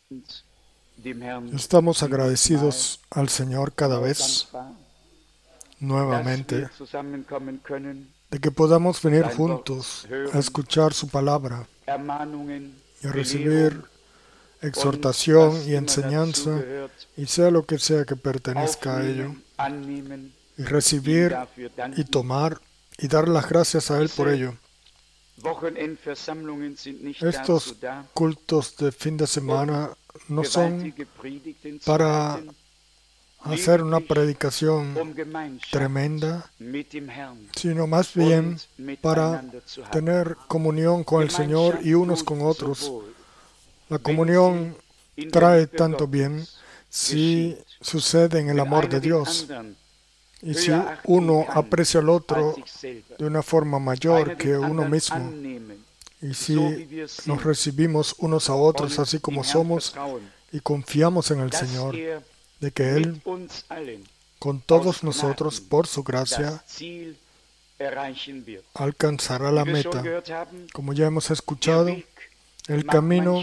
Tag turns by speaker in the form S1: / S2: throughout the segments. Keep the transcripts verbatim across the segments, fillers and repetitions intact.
S1: Estamos agradecidos al Señor cada vez nuevamente de que podamos venir juntos a escuchar su palabra y a recibir exhortación y enseñanza, y sea lo que sea que pertenezca a ello, y recibir y tomar y dar las gracias a Él por ello. Estos cultos de fin de semana no son para hacer una predicación tremenda, sino más bien para tener comunión con el Señor y unos con otros. La comunión trae tanto bien si sucede en el amor de Dios. Y si uno aprecia al otro de una forma mayor que uno mismo, y si nos recibimos unos a otros así como somos y confiamos en el Señor, de que Él, con todos nosotros, por su gracia, alcanzará la meta. Como ya hemos escuchado, el camino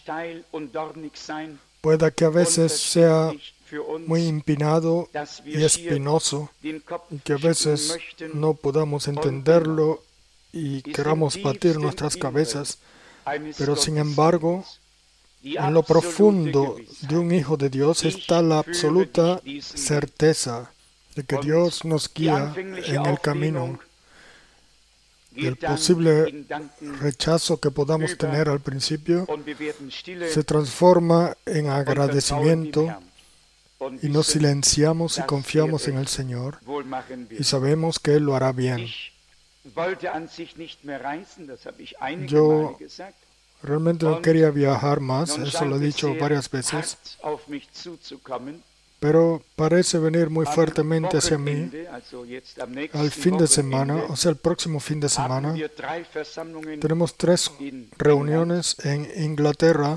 S1: pueda que a veces sea muy empinado y espinoso, y que a veces no podamos entenderlo y queramos batir nuestras cabezas, pero sin embargo, en lo profundo de un hijo de Dios está la absoluta certeza de que Dios nos guía en el camino. El posible rechazo que podamos tener al principio se transforma en agradecimiento, y nos silenciamos y confiamos en el Señor y sabemos que Él lo hará bien. Yo realmente no quería viajar más, eso lo he dicho varias veces, pero parece venir muy fuertemente hacia mí al fin de semana, o sea, el próximo fin de semana. Tenemos tres reuniones en Inglaterra,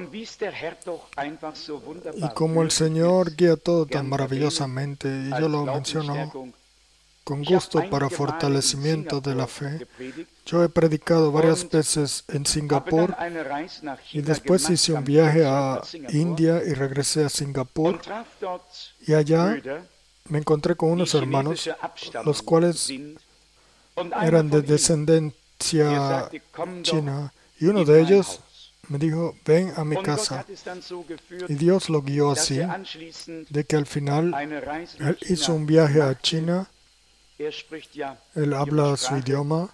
S1: y como el Señor guía todo tan maravillosamente, y yo lo menciono con gusto para fortalecimiento de la fe, yo he predicado varias veces en Singapur, y después hice un viaje a India y regresé a Singapur, y allá me encontré con unos hermanos, los cuales eran de descendencia china, y uno de ellos me dijo: ven a mi casa. Y Dios lo guió así, de que al final él hizo un viaje a China. Él habla su idioma,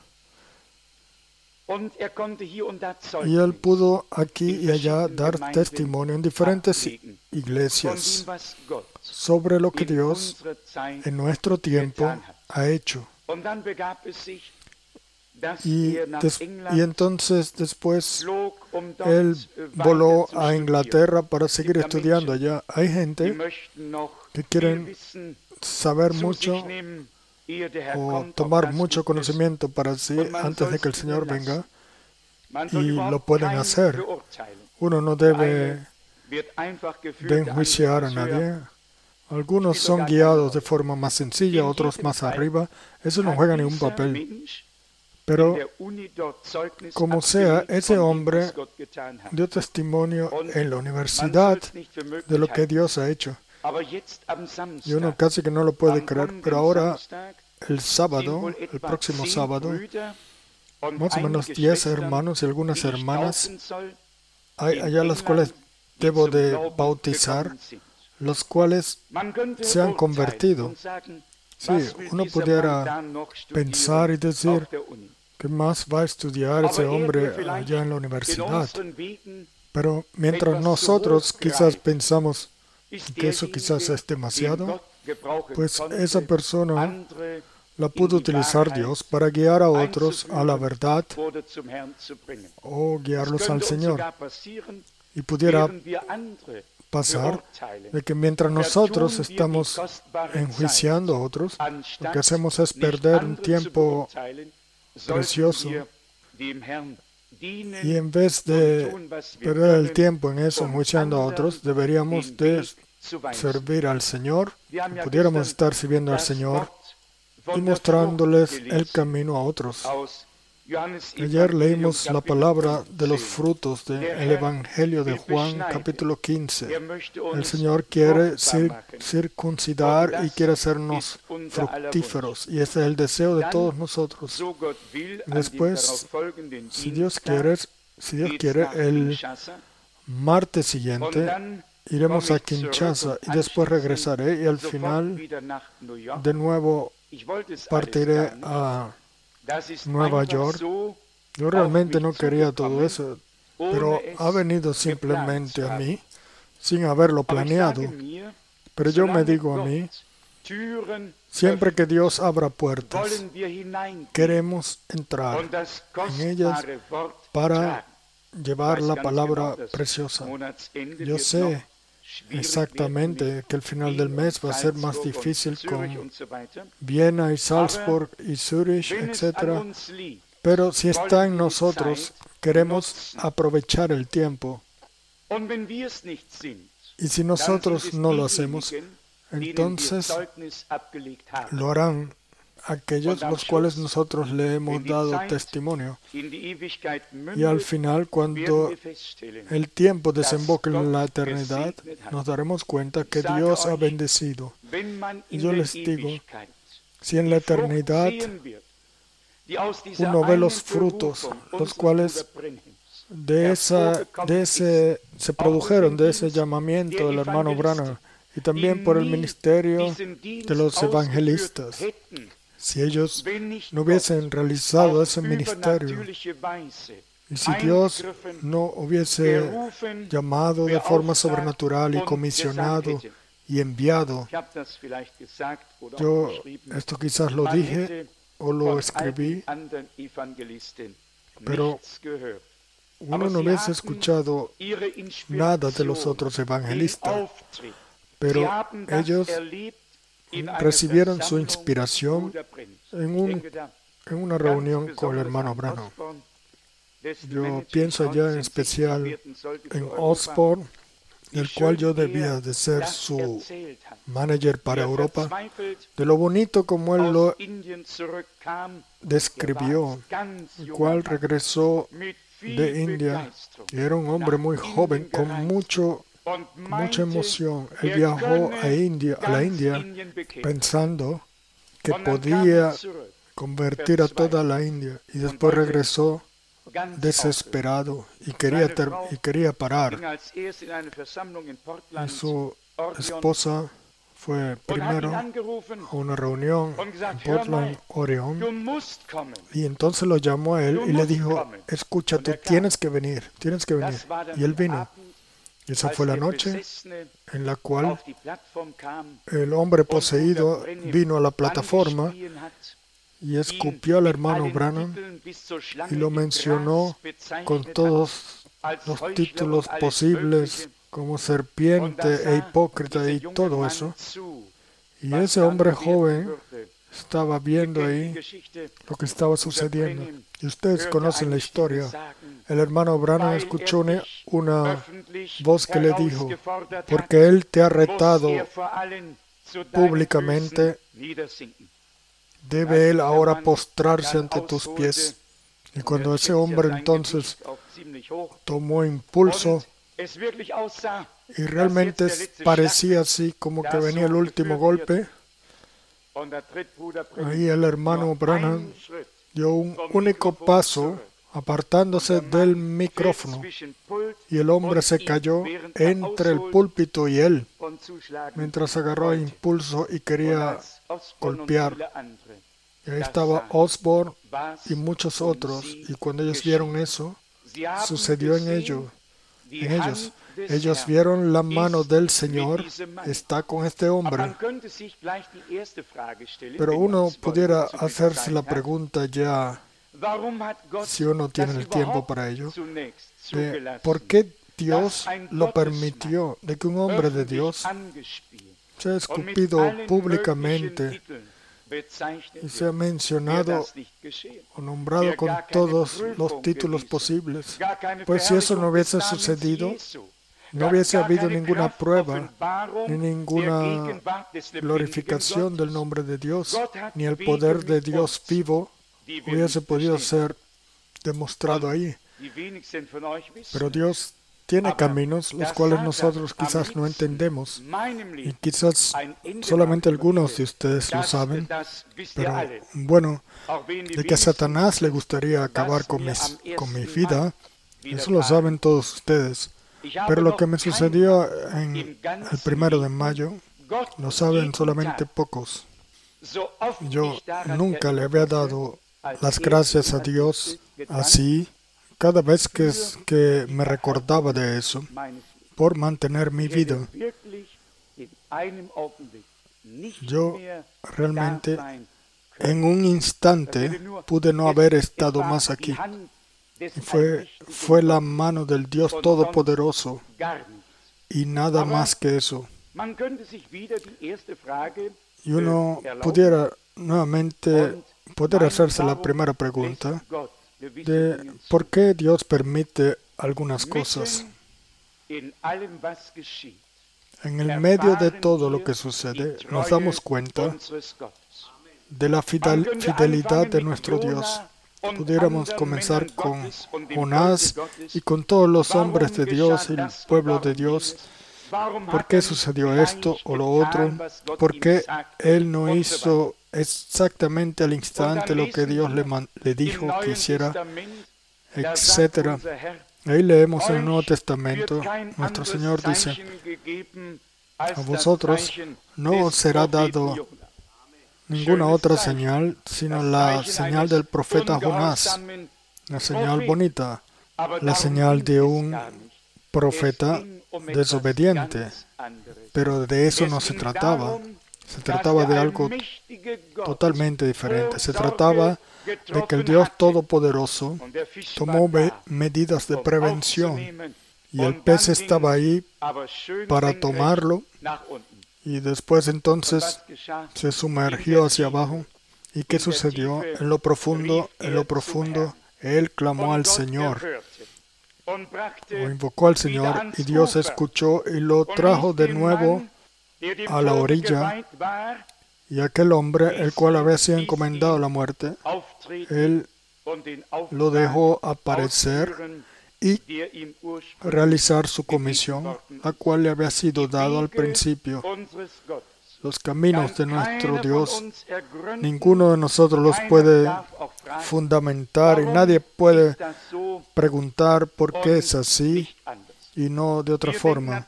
S1: y él pudo aquí y allá dar testimonio en diferentes iglesias sobre lo que Dios en nuestro tiempo ha hecho. Y, des, y entonces después él voló a Inglaterra para seguir estudiando allá. Hay gente que quieren saber mucho o tomar mucho conocimiento para sí antes de que el Señor venga, y lo pueden hacer. Uno no debe de enjuiciar a nadie. Algunos son guiados de forma más sencilla, otros más arriba. Eso no juega ningún papel. Pero, como sea, ese hombre dio testimonio en la universidad de lo que Dios ha hecho. Y uno casi que no lo puede creer, pero ahora, el sábado, el próximo sábado, más o menos diez hermanos y algunas hermanas, hay allá las cuales debo de bautizar, los cuales se han convertido. Sí, uno pudiera pensar y decir: ¿qué más va a estudiar ese hombre allá en la universidad? Pero mientras nosotros quizás pensamos que eso quizás es demasiado, pues esa persona la pudo utilizar Dios para guiar a otros a la verdad o guiarlos al Señor. Y pudiera pasar de que mientras nosotros estamos enjuiciando a otros, lo que hacemos es perder un tiempo precioso, y en vez de perder el tiempo en eso, enjuiciando a otros, deberíamos de servir al Señor. Pudiéramos estar sirviendo al Señor y mostrándoles el camino a otros. Ayer leímos la palabra de los frutos del Evangelio de Juan, capítulo quince. El Señor quiere cir circuncidar y quiere hacernos fructíferos, y ese es el deseo de todos nosotros. Después, si Dios quiere, si Dios quiere, el martes siguiente iremos a Kinshasa y después regresaré y al final de nuevo partiré a Nueva York. Yo realmente no quería todo eso, pero ha venido simplemente a mí sin haberlo planeado. Pero yo me digo a mí, siempre que Dios abra puertas, queremos entrar en ellas para llevar la palabra preciosa. Yo sé exactamente que el final del mes va a ser más difícil con Viena y Salzburg y Zurich, etcétera. Pero si está en nosotros, queremos aprovechar el tiempo. Y si nosotros no lo hacemos, entonces lo harán aquellos los cuales nosotros le hemos dado testimonio. Y al final, cuando el tiempo desemboque en la eternidad, nos daremos cuenta que Dios ha bendecido. Y yo les digo, si en la eternidad uno ve los frutos, los cuales de, esa, de ese, se produjeron de ese llamamiento del hermano Branham, y también por el ministerio de los evangelistas, si ellos no hubiesen realizado ese ministerio, y si Dios no hubiese llamado de forma sobrenatural y comisionado y enviado, yo esto quizás lo dije o lo escribí, pero uno no hubiese escuchado nada de los otros evangelistas, pero ellos recibieron su inspiración en, un, en una reunión con el hermano Branham. Yo pienso allá en especial en Osborne, del cual yo debía de ser su manager para Europa, de lo bonito como él lo describió, el cual regresó de India, y era un hombre muy joven, con mucho mucha emoción. Él viajó a India, a la India, pensando que podía convertir a toda la India, y después regresó desesperado y quería, ter y quería parar. Y su esposa fue primero a una reunión en Portland, Oregon, y entonces lo llamó a él y le dijo, escucha, tú tienes que venir, tienes que venir. Y él vino. Y esa fue la noche en la cual el hombre poseído vino a la plataforma y escupió al hermano Branham y lo mencionó con todos los títulos posibles, como serpiente e hipócrita y todo eso. Y ese hombre joven estaba viendo ahí lo que estaba sucediendo. Y ustedes conocen la historia. El hermano Branham escuchó una, una voz que le dijo, porque él te ha retado públicamente, debe él ahora postrarse ante tus pies. Y cuando ese hombre entonces tomó impulso, y realmente parecía así como que venía el último golpe, ahí el hermano Branham dio un único paso apartándose del micrófono, y el hombre se cayó entre el púlpito y él, mientras agarró impulso y quería golpear. Y ahí estaba Osborne y muchos otros, y cuando ellos vieron eso, sucedió en ellos. En ellos. Ellos vieron la mano del Señor, está con este hombre. Pero uno pudiera hacerse la pregunta ya, si uno tiene el tiempo para ello, de por qué Dios lo permitió, de que un hombre de Dios se ha escupido públicamente y se ha mencionado o nombrado con todos los títulos posibles. Pues si eso no hubiese sucedido, no hubiese habido ninguna prueba, ni ninguna glorificación del nombre de Dios, ni el poder de Dios vivo hubiese podido ser demostrado ahí. Pero Dios tiene caminos los cuales nosotros quizás no entendemos. Y quizás solamente algunos de ustedes lo saben. Pero bueno, de que a Satanás le gustaría acabar con, mis, con mi vida, eso lo saben todos ustedes. Pero lo que me sucedió en el primero de mayo, lo saben solamente pocos. Yo nunca le había dado las gracias a Dios así, cada vez que, que me recordaba de eso, por mantener mi vida. Yo realmente en un instante pude no haber estado más aquí. Fue, fue la mano del Dios Todopoderoso y nada más que eso. Y uno pudiera nuevamente poder hacerse la primera pregunta de por qué Dios permite algunas cosas. En el medio de todo lo que sucede, nos damos cuenta de la fidel, fidelidad de nuestro Dios. Pudiéramos comenzar con Jonás y con todos los hombres de Dios y el pueblo de Dios. ¿Por qué sucedió esto o lo otro? ¿Por qué él no hizo exactamente al instante lo que Dios le, man, le dijo que hiciera, etcétera? Ahí leemos en el Nuevo Testamento, nuestro Señor dice, a vosotros no os será dado ninguna otra señal, sino la señal del profeta Jonás, la señal bonita, la señal de un profeta desobediente. Pero de eso no se trataba. Se trataba de algo totalmente diferente. Se trataba de que el Dios Todopoderoso tomó medidas de prevención y el pez estaba ahí para tomarlo y después entonces se sumergió hacia abajo. ¿Y qué sucedió? En lo profundo, en lo profundo, él clamó al Señor. O invocó al Señor y Dios escuchó y lo trajo de nuevo a la orilla. Y aquel hombre, el cual había sido encomendado a la muerte, él lo dejó aparecer y realizar su comisión, la cual le había sido dado al principio. Los caminos de nuestro Dios, ninguno de nosotros los puede fundamentar y nadie puede preguntar por qué es así y no de otra forma.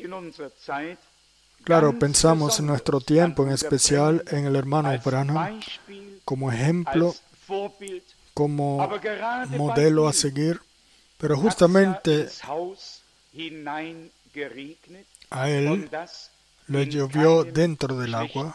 S1: Claro, pensamos en nuestro tiempo, en especial en el hermano Branham, como ejemplo, como modelo a seguir, pero justamente a él le llovió dentro del agua.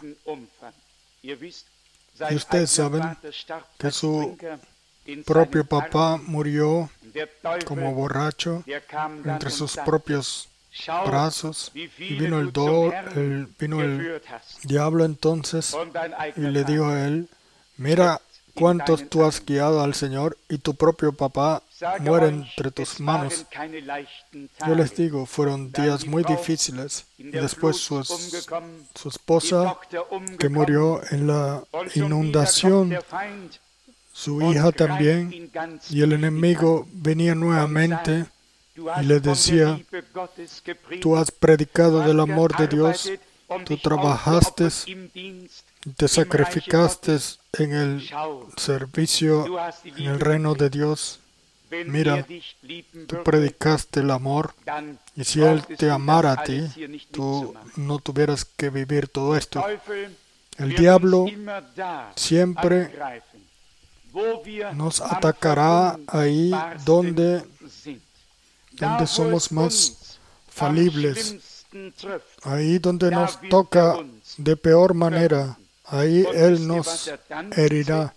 S1: Y ustedes saben que su propio papá murió como borracho entre sus propios brazos y vino el, do, el, vino el diablo entonces y le dijo a él, mira cuántos tú has guiado al Señor y tu propio papá muere entre tus manos. Yo les digo, fueron días muy difíciles. Y después su, su esposa, que murió en la inundación, su hija también, y el enemigo venía nuevamente y le decía, tú has predicado del amor de Dios, tú trabajaste, te sacrificaste en el servicio, en el reino de Dios. Mira, tú predicaste el amor, y si Él te amara a ti, tú no tuvieras que vivir todo esto. El diablo siempre nos atacará ahí donde, donde somos más falibles, ahí donde nos toca de peor manera, ahí Él nos herirá.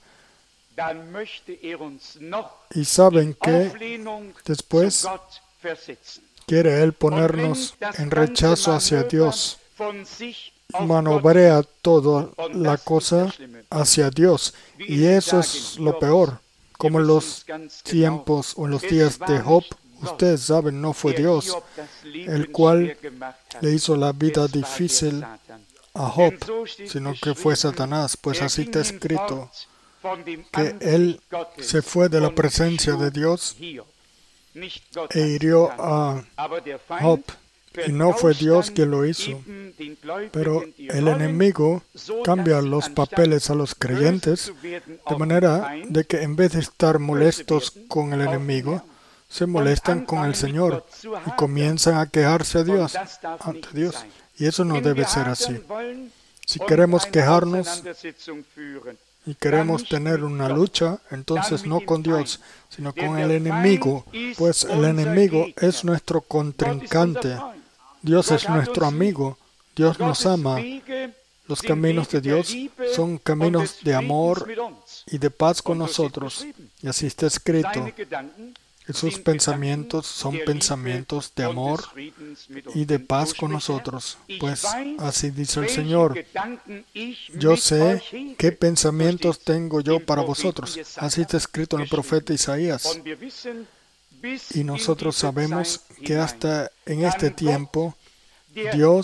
S1: Y saben que después quiere Él ponernos en rechazo hacia Dios. Manobrea toda la cosa hacia Dios. Y eso es lo peor. Como en los tiempos o en los días de Job, ustedes saben, no fue Dios el cual le hizo la vida difícil a Job, sino que fue Satanás. Pues así está escrito. que él se fue de la presencia de Dios e hirió a Job. Y no fue Dios quien lo hizo, pero el enemigo cambia los papeles a los creyentes de manera de que en vez de estar molestos con el enemigo, se molestan con el Señor y comienzan a quejarse a Dios, ante Dios. Y eso no debe ser así. Si queremos quejarnos y queremos tener una lucha, entonces no con Dios, sino con el enemigo, pues el enemigo es nuestro contrincante. Dios es nuestro amigo. Dios nos ama. Los caminos de Dios son caminos de amor y de paz con nosotros. Y así está escrito. Sus pensamientos son pensamientos de amor y de paz con nosotros. Pues así dice el Señor. Yo sé qué pensamientos tengo yo para vosotros. Así está escrito en el profeta Isaías. Y nosotros sabemos que hasta en este tiempo Dios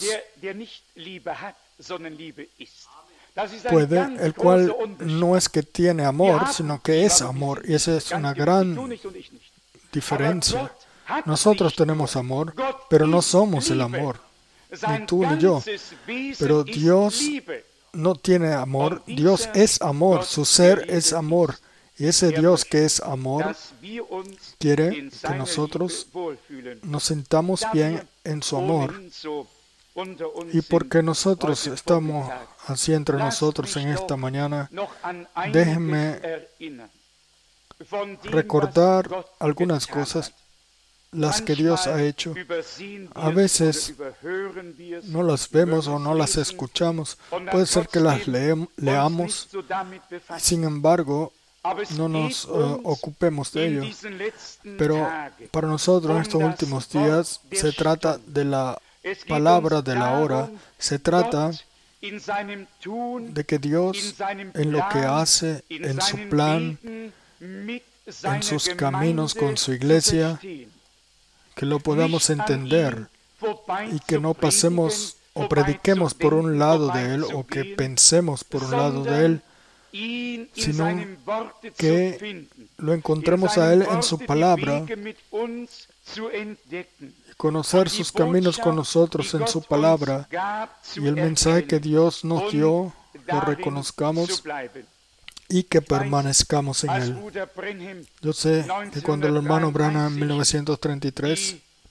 S1: puede, el cual no es que tiene amor, sino que es amor. Y esa es una gran diferencia. Nosotros tenemos amor, pero no somos el amor, ni tú ni yo. Pero Dios no tiene amor. Dios es amor, su ser es amor. Y ese Dios que es amor quiere que nosotros nos sintamos bien en su amor. Y porque nosotros estamos así entre nosotros en esta mañana, déjenme recordar algunas cosas, las que Dios ha hecho. A veces no las vemos o no las escuchamos. Puede ser que las leem- leamos, sin embargo, no nos uh, ocupemos de ello. Pero para nosotros en estos últimos días se trata de la palabra de la hora. Se trata de que Dios en lo que hace, en su plan, en sus caminos con su iglesia, que lo podamos entender y que no pasemos o prediquemos por un lado de Él o que pensemos por un lado de Él, sino que lo encontremos a Él en su palabra y conocer sus caminos con nosotros en su palabra y el mensaje que Dios nos dio, lo reconozcamos y que permanezcamos en Él. Yo sé que cuando el hermano Branham en mil novecientos treinta y tres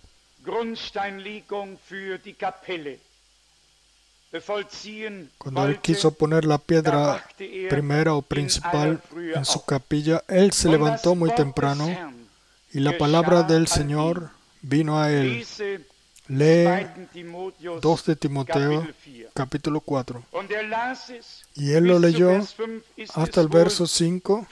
S1: cuando él quiso poner la piedra primera o principal en su capilla, él se levantó muy temprano y la palabra del Señor vino a él. Lee dos de Timoteo, capítulo cuatro. Y él lo leyó hasta el verso cinco,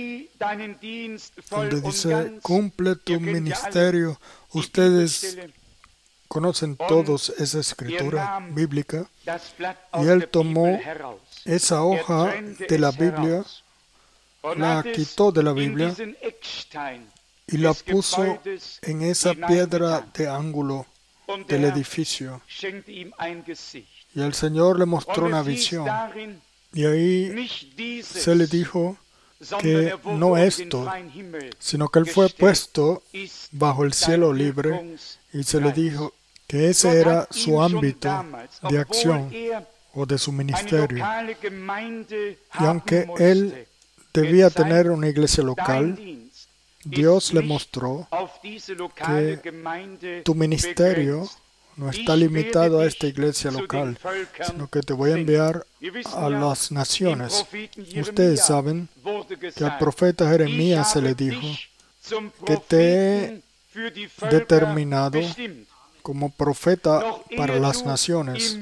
S1: donde dice, cumple tu ministerio. Ustedes conocen todos esa escritura bíblica. Y él tomó esa hoja de la Biblia, la quitó de la Biblia y la puso en esa piedra de ángulo del edificio. Y el Señor le mostró una visión. Y ahí se le dijo que no esto, sino que él fue puesto bajo el cielo libre, y se le dijo que ese era su ámbito de acción o de su ministerio. Y aunque él debía tener una iglesia local, Dios le mostró que tu ministerio no está limitado a esta iglesia local, sino que te voy a enviar a las naciones. Ustedes saben que al profeta Jeremías se le dijo que te he determinado como profeta para las naciones.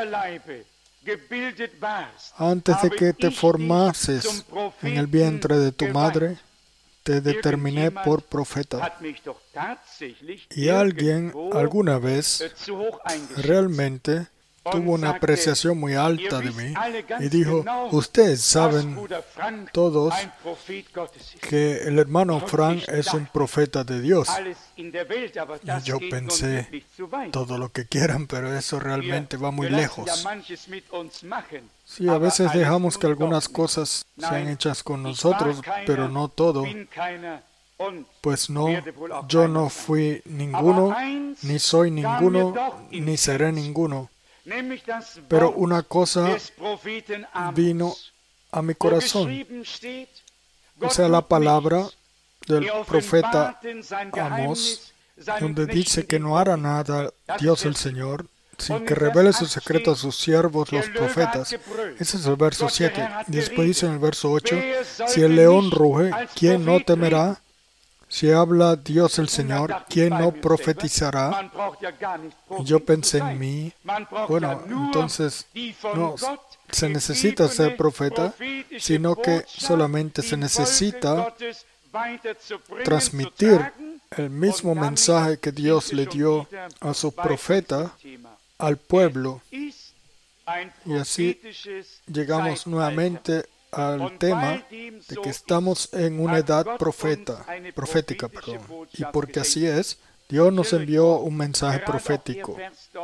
S1: Antes de que te formases en el vientre de tu madre, te determiné por profeta. Y alguien alguna vez realmente tuvo una apreciación muy alta de mí y dijo, ustedes saben todos que el hermano Frank es un profeta de Dios. Y yo pensé, todo lo que quieran, pero eso realmente va muy lejos. Sí, a veces dejamos que algunas cosas sean hechas con nosotros, pero no todo. Pues no, yo no fui ninguno, ni soy ninguno, ni seré ninguno. Pero una cosa vino a mi corazón, o sea, la palabra del profeta Amós, donde dice que no hará nada Dios el Señor sin que revele su secreto a sus siervos los profetas. Ese es el verso siete. Y después dice en el verso ocho, si el león ruge, ¿quién no temerá? Si habla Dios el Señor, ¿quién no profetizará? Y yo pensé en mí, bueno, entonces no se necesita ser profeta, sino que solamente se necesita transmitir el mismo mensaje que Dios le dio a su profeta al pueblo. Y así llegamos nuevamente al tema de que estamos en una edad profeta, profética, perdón. Y porque así es, Dios nos envió un mensaje profético.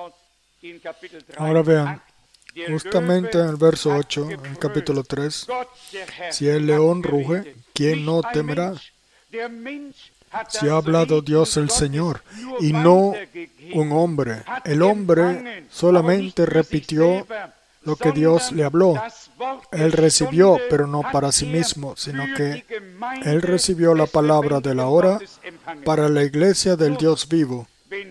S1: Ahora vean, justamente en el verso ocho, en el capítulo tres, si el león ruge, ¿quién no temerá? Si ha hablado Dios el Señor, y no un hombre. El hombre solamente repitió lo que Dios le habló. Él recibió, pero no para sí mismo, sino que Él recibió la palabra de la hora para la iglesia del Dios vivo.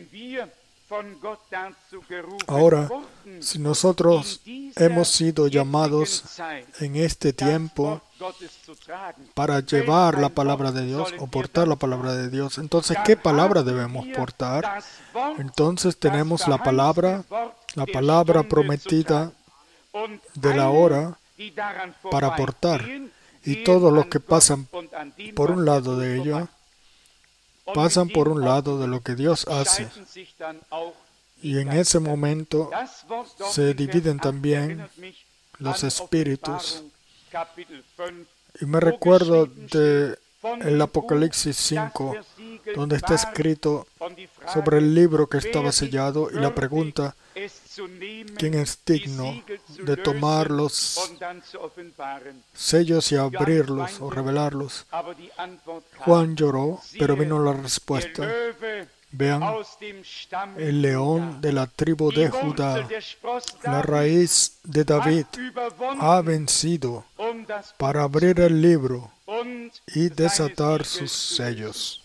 S1: Ahora, si nosotros hemos sido llamados en este tiempo para llevar la palabra de Dios o portar la palabra de Dios, entonces, ¿qué palabra debemos portar? Entonces tenemos la palabra, la palabra prometida de la hora para portar. Y todos los que pasan por un lado de ella, pasan por un lado de lo que Dios hace. Y en ese momento se dividen también los espíritus. Y me recuerdo de el Apocalipsis cinco, donde está escrito sobre el libro que estaba sellado y la pregunta, ¿quién es digno de tomar los sellos y abrirlos o revelarlos? Juan lloró, pero vino la respuesta. Vean, el león de la tribu de Judá, la raíz de David, ha vencido para abrir el libro y desatar sus sellos.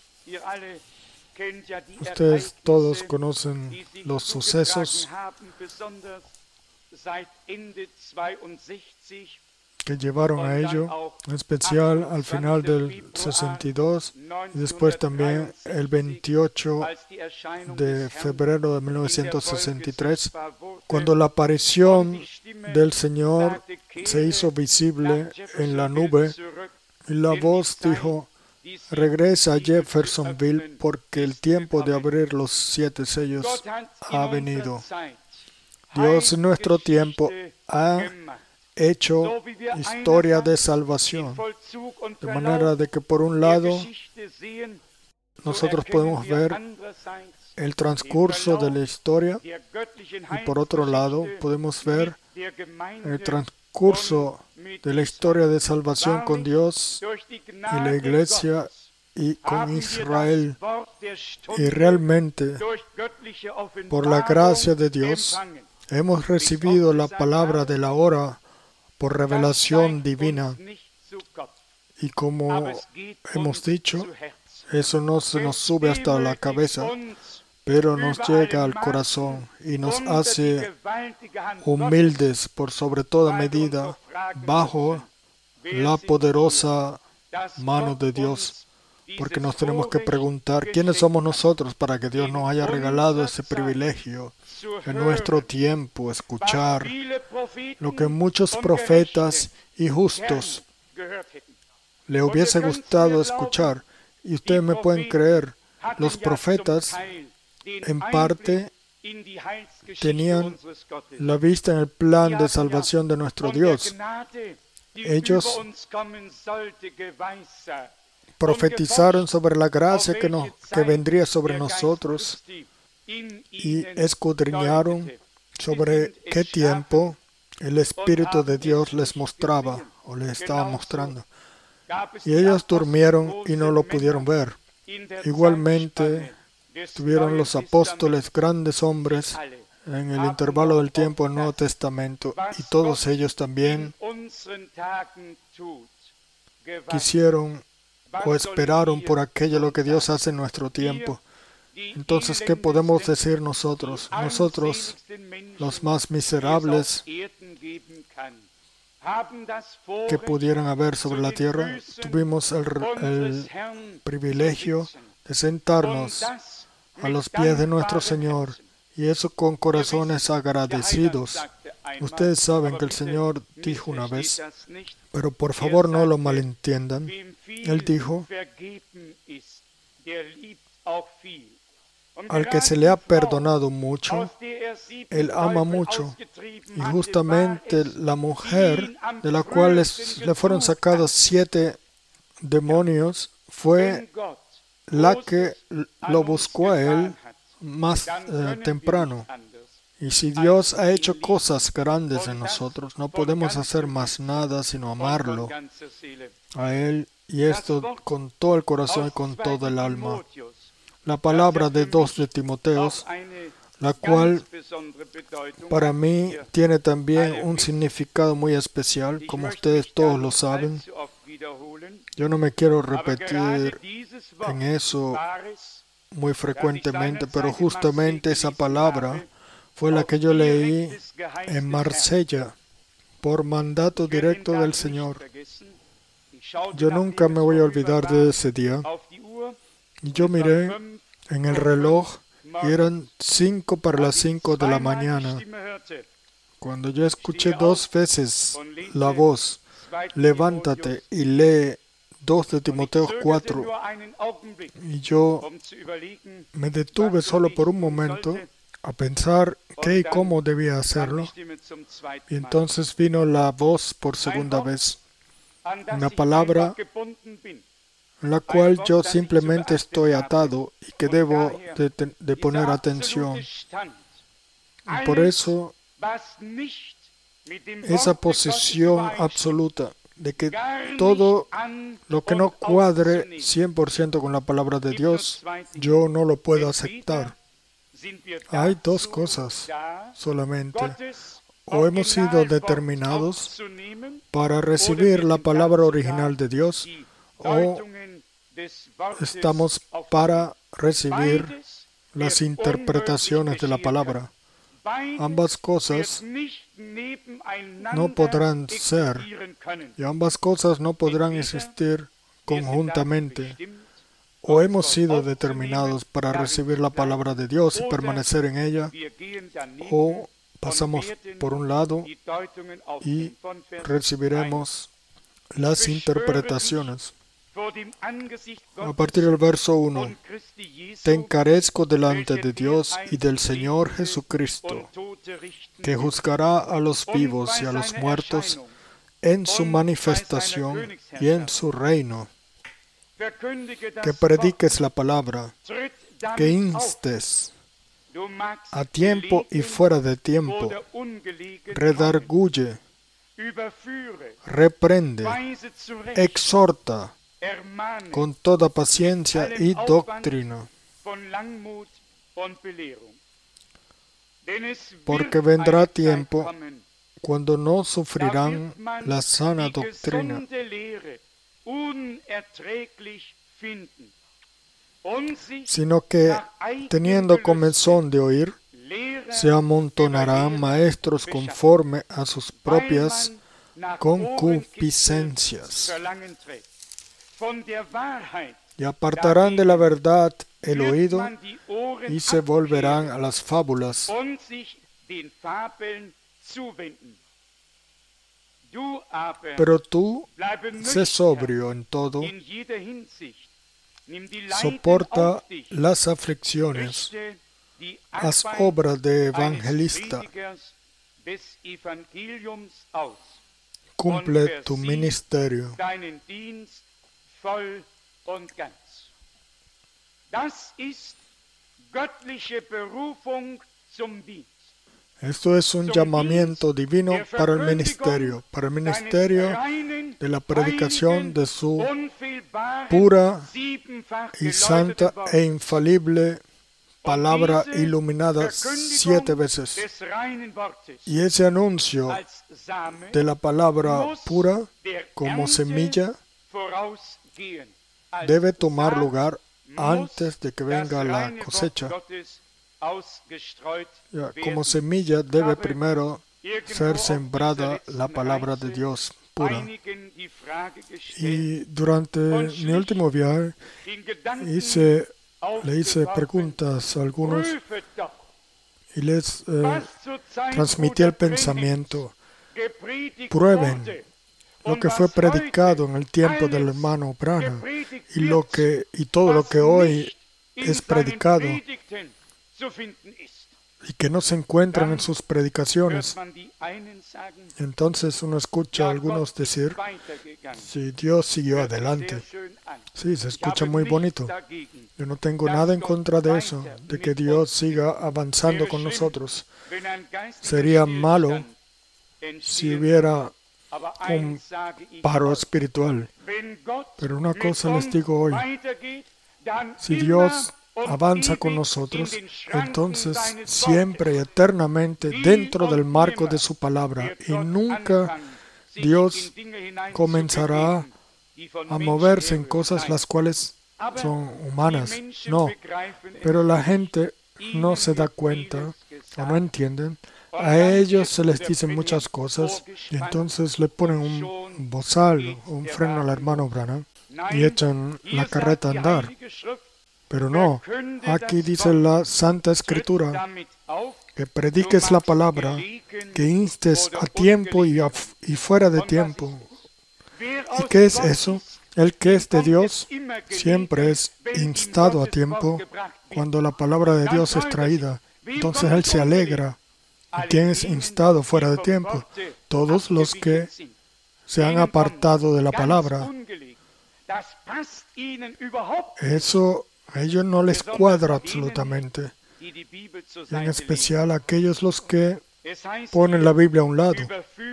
S1: Ustedes todos conocen los sucesos que llevaron a ello, en especial al final del sesenta y dos y después también el veintiocho de febrero de mil novecientos sesenta y tres, cuando la aparición del Señor se hizo visible en la nube y la voz dijo, regresa a Jeffersonville porque el tiempo de abrir los siete sellos ha venido. Dios en nuestro tiempo ha hecho historia de salvación, de manera de que por un lado nosotros podemos ver el transcurso de la historia y por otro lado podemos ver el transcurso de la historia de salvación con Dios y la iglesia y con Israel. Y realmente, por la gracia de Dios, hemos recibido la palabra de la hora por revelación divina. Y como hemos dicho, eso no se nos sube hasta la cabeza, pero nos llega al corazón y nos hace humildes por sobre toda medida bajo la poderosa mano de Dios. Porque nos tenemos que preguntar, ¿quiénes somos nosotros para que Dios nos haya regalado ese privilegio en nuestro tiempo, escuchar lo que muchos profetas y justos le hubiese gustado escuchar? Y ustedes me pueden creer, los profetas en parte tenían la vista en el plan de salvación de nuestro Dios. Ellos profetizaron sobre la gracia que, nos, que vendría sobre nosotros y escudriñaron sobre qué tiempo el Espíritu de Dios les mostraba o les estaba mostrando. Y ellos durmieron y no lo pudieron ver. Igualmente, tuvieron los apóstoles, grandes hombres, en el intervalo del tiempo del Nuevo Testamento, y todos ellos también quisieron o esperaron por aquello lo que Dios hace en nuestro tiempo. Entonces, ¿qué podemos decir nosotros? Nosotros, los más miserables que pudieran haber sobre la tierra, tuvimos el, el privilegio de sentarnos a los pies de nuestro Señor, y eso con corazones agradecidos. Ustedes saben que el Señor dijo una vez, pero por favor no lo malentiendan. Él dijo, al que se le ha perdonado mucho, Él ama mucho. Y justamente la mujer de la cual les, le fueron sacados siete demonios fue la que lo buscó a Él más eh, temprano. Y si Dios ha hecho cosas grandes en nosotros, no podemos hacer más nada sino amarlo a Él, y esto con todo el corazón y con todo el alma. La palabra de dos de Timoteos, la cual para mí tiene también un significado muy especial, como ustedes todos lo saben. Yo no me quiero repetir en eso muy frecuentemente, pero justamente esa palabra fue la que yo leí en Marsella por mandato directo del Señor. Yo nunca me voy a olvidar de ese día. Y yo miré en el reloj y eran cinco para las cinco de la mañana. Cuando yo escuché dos veces la voz, levántate y lee dos de Timoteo cuatro, y yo me detuve solo por un momento a pensar qué y cómo debía hacerlo, y entonces vino la voz por segunda vez, una palabra en la cual yo simplemente estoy atado y que debo de, de poner atención. Y por eso, esa posición absoluta de que todo lo que no cuadre cien por ciento con la palabra de Dios, yo no lo puedo aceptar. Hay dos cosas solamente. O hemos sido determinados para recibir la palabra original de Dios, o estamos para recibir las interpretaciones de la palabra. Ambas cosas no podrán ser, y ambas cosas no podrán existir conjuntamente. O hemos sido determinados para recibir la palabra de Dios y permanecer en ella, o pasamos por un lado y recibiremos las interpretaciones. A partir del verso uno, te encarezco delante de Dios y del Señor Jesucristo, que juzgará a los vivos y a los muertos en su manifestación y en su reino. Que prediques la palabra, que instes a tiempo y fuera de tiempo, redarguye, reprende, exhorta con toda paciencia y doctrina. Porque vendrá tiempo cuando no sufrirán la sana doctrina, sino que, teniendo comezón de oír, se amontonarán maestros conforme a sus propias concupiscencias, y apartarán de la verdad el oído y se volverán a las fábulas. Pero tú, sé sobrio en todo, soporta las aflicciones, haz obra de evangelista, cumple tu ministerio. Esto es un llamamiento divino para el ministerio, para el ministerio de la predicación de su pura y santa e infalible palabra iluminada siete veces. Y ese anuncio de la palabra pura como semilla debe tomar lugar antes de que venga la cosecha. Ya, como semilla debe primero ser sembrada la palabra de Dios pura. Y durante mi último viaje hice, le hice preguntas a algunos y les eh, transmití el pensamiento. Prueben lo que fue predicado en el tiempo del hermano Branham y, lo que, y todo lo que hoy es predicado y que no se encuentran en sus predicaciones. Entonces uno escucha a algunos decir, si Dios siguió adelante. Sí, se escucha muy bonito. Yo no tengo nada en contra de eso, de que Dios siga avanzando con nosotros. Sería malo si hubiera un paro espiritual. Pero una cosa les digo hoy, si Dios avanza con nosotros, entonces siempre y eternamente dentro del marco de su palabra, y nunca Dios comenzará a moverse en cosas las cuales son humanas. No, pero la gente no se da cuenta o no entienden. A ellos se les dicen muchas cosas y entonces le ponen un bozal, un freno al hermano Branham y echan la carreta a andar. Pero no, aquí dice la Santa Escritura, que prediques la palabra, que instes a tiempo y, a, y fuera de tiempo. ¿Y qué es eso? El que es de Dios siempre es instado a tiempo cuando la palabra de Dios es traída. Entonces Él se alegra. ¿Y quién es instado fuera de tiempo? Todos los que se han apartado de la palabra. Eso a ellos no les cuadra absolutamente. En especial a aquellos los que ponen la Biblia a un lado.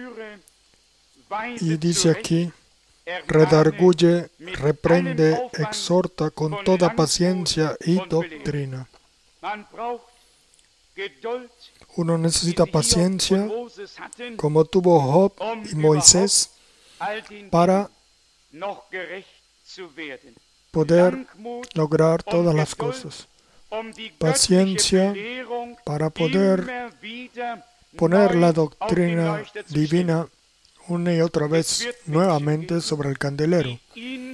S1: Y dice aquí, redarguye, reprende, exhorta con toda paciencia y doctrina. Uno necesita paciencia, como tuvo Job y Moisés, para poder lograr todas las cosas. Paciencia para poder poner la doctrina divina una y otra vez nuevamente sobre el candelero.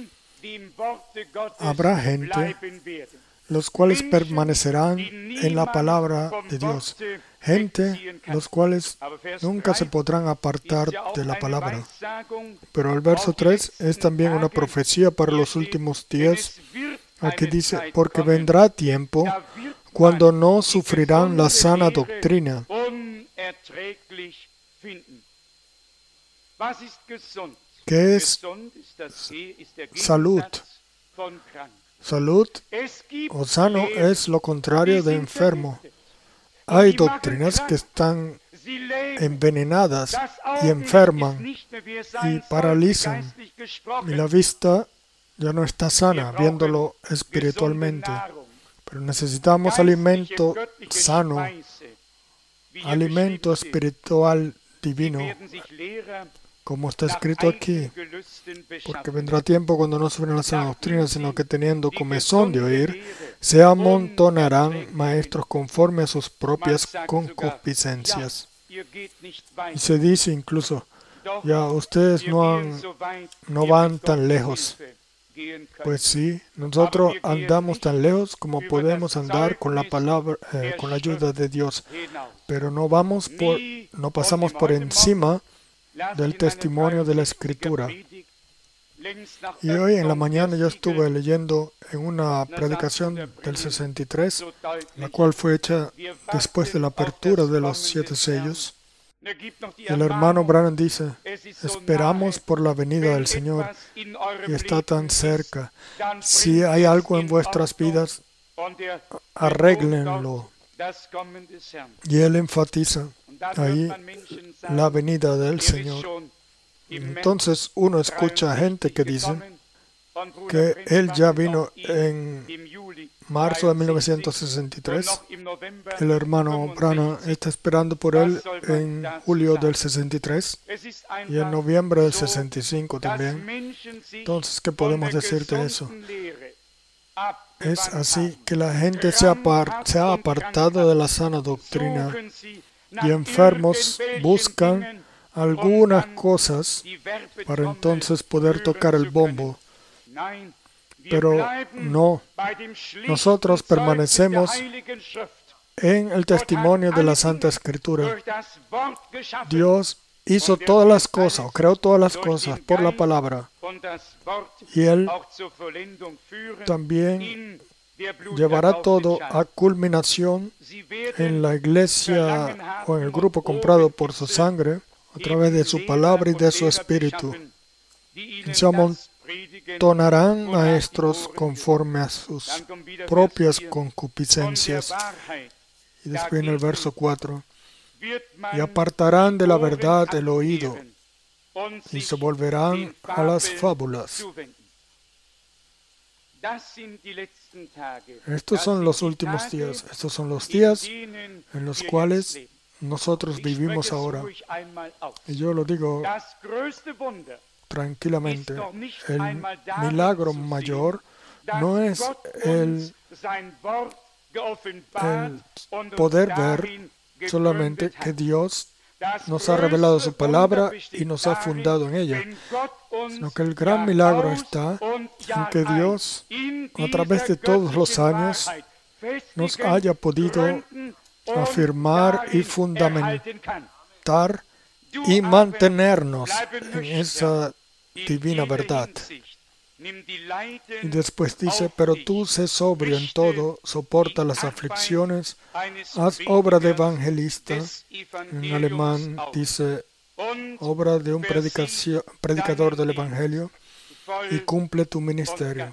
S1: Habrá gente los cuales permanecerán en la palabra de Dios. Gente los cuales nunca se podrán apartar de la palabra. Pero el verso tres es también una profecía para los últimos días. Aquí dice, porque vendrá tiempo cuando no sufrirán la sana doctrina. ¿Qué es salud? Salud o sano es lo contrario de enfermo. Hay doctrinas que están envenenadas y enferman y paralizan, y la vista ya no está sana, viéndolo espiritualmente. Pero necesitamos alimento sano, alimento espiritual divino, como está escrito aquí, porque vendrá tiempo cuando no sufren la sana doctrina, sino que teniendo comezón de oír, se amontonarán maestros conforme a sus propias concupiscencias. Y se dice incluso, ya ustedes no, han, no van tan lejos. Pues sí, nosotros andamos tan lejos como podemos andar con la palabra, eh, con la ayuda de Dios, pero no vamos por, no pasamos por encima del testimonio de la Escritura. Y hoy en la mañana yo estuve leyendo en una predicación del sesenta y tres, la cual fue hecha después de la apertura de los siete sellos. El hermano Branham dice, esperamos por la venida del Señor y está tan cerca. Si hay algo en vuestras vidas, arréglenlo. Y él enfatiza ahí la venida del Señor. Entonces uno escucha a gente que dice que él ya vino en marzo de mil novecientos sesenta y tres. El hermano Branham está esperando por él en julio del sesenta y tres y en noviembre del sesenta y cinco también. Entonces, ¿qué podemos decir de eso? Es así que la gente se, apar- se ha apartado de la sana doctrina y enfermos buscan algunas cosas para entonces poder tocar el bombo. Pero no, nosotros permanecemos en el testimonio de la Santa Escritura. Dios hizo todas las cosas, o creó todas las cosas por la palabra. Y Él también llevará todo a culminación en la iglesia o en el grupo comprado por su sangre, a través de su palabra y de su espíritu. Y se amontonarán maestros conforme a sus propias concupiscencias. Y después en el verso cuatro, y apartarán de la verdad el oído y se volverán a las fábulas. Estos son los últimos días. Estos son los días en los cuales nosotros vivimos ahora. Y yo lo digo tranquilamente. El milagro mayor no es el, el poder ver solamente que Dios nos ha revelado su palabra y nos ha fundado en ella, sino que el gran milagro está en que Dios, a través de todos los años, nos haya podido afirmar y fundamentar y mantenernos en esa divina verdad. Y después dice, pero tú sé sobrio en todo, soporta las aflicciones, haz obra de evangelista. En alemán dice, obra de un predicación, predicador del Evangelio, y cumple tu ministerio.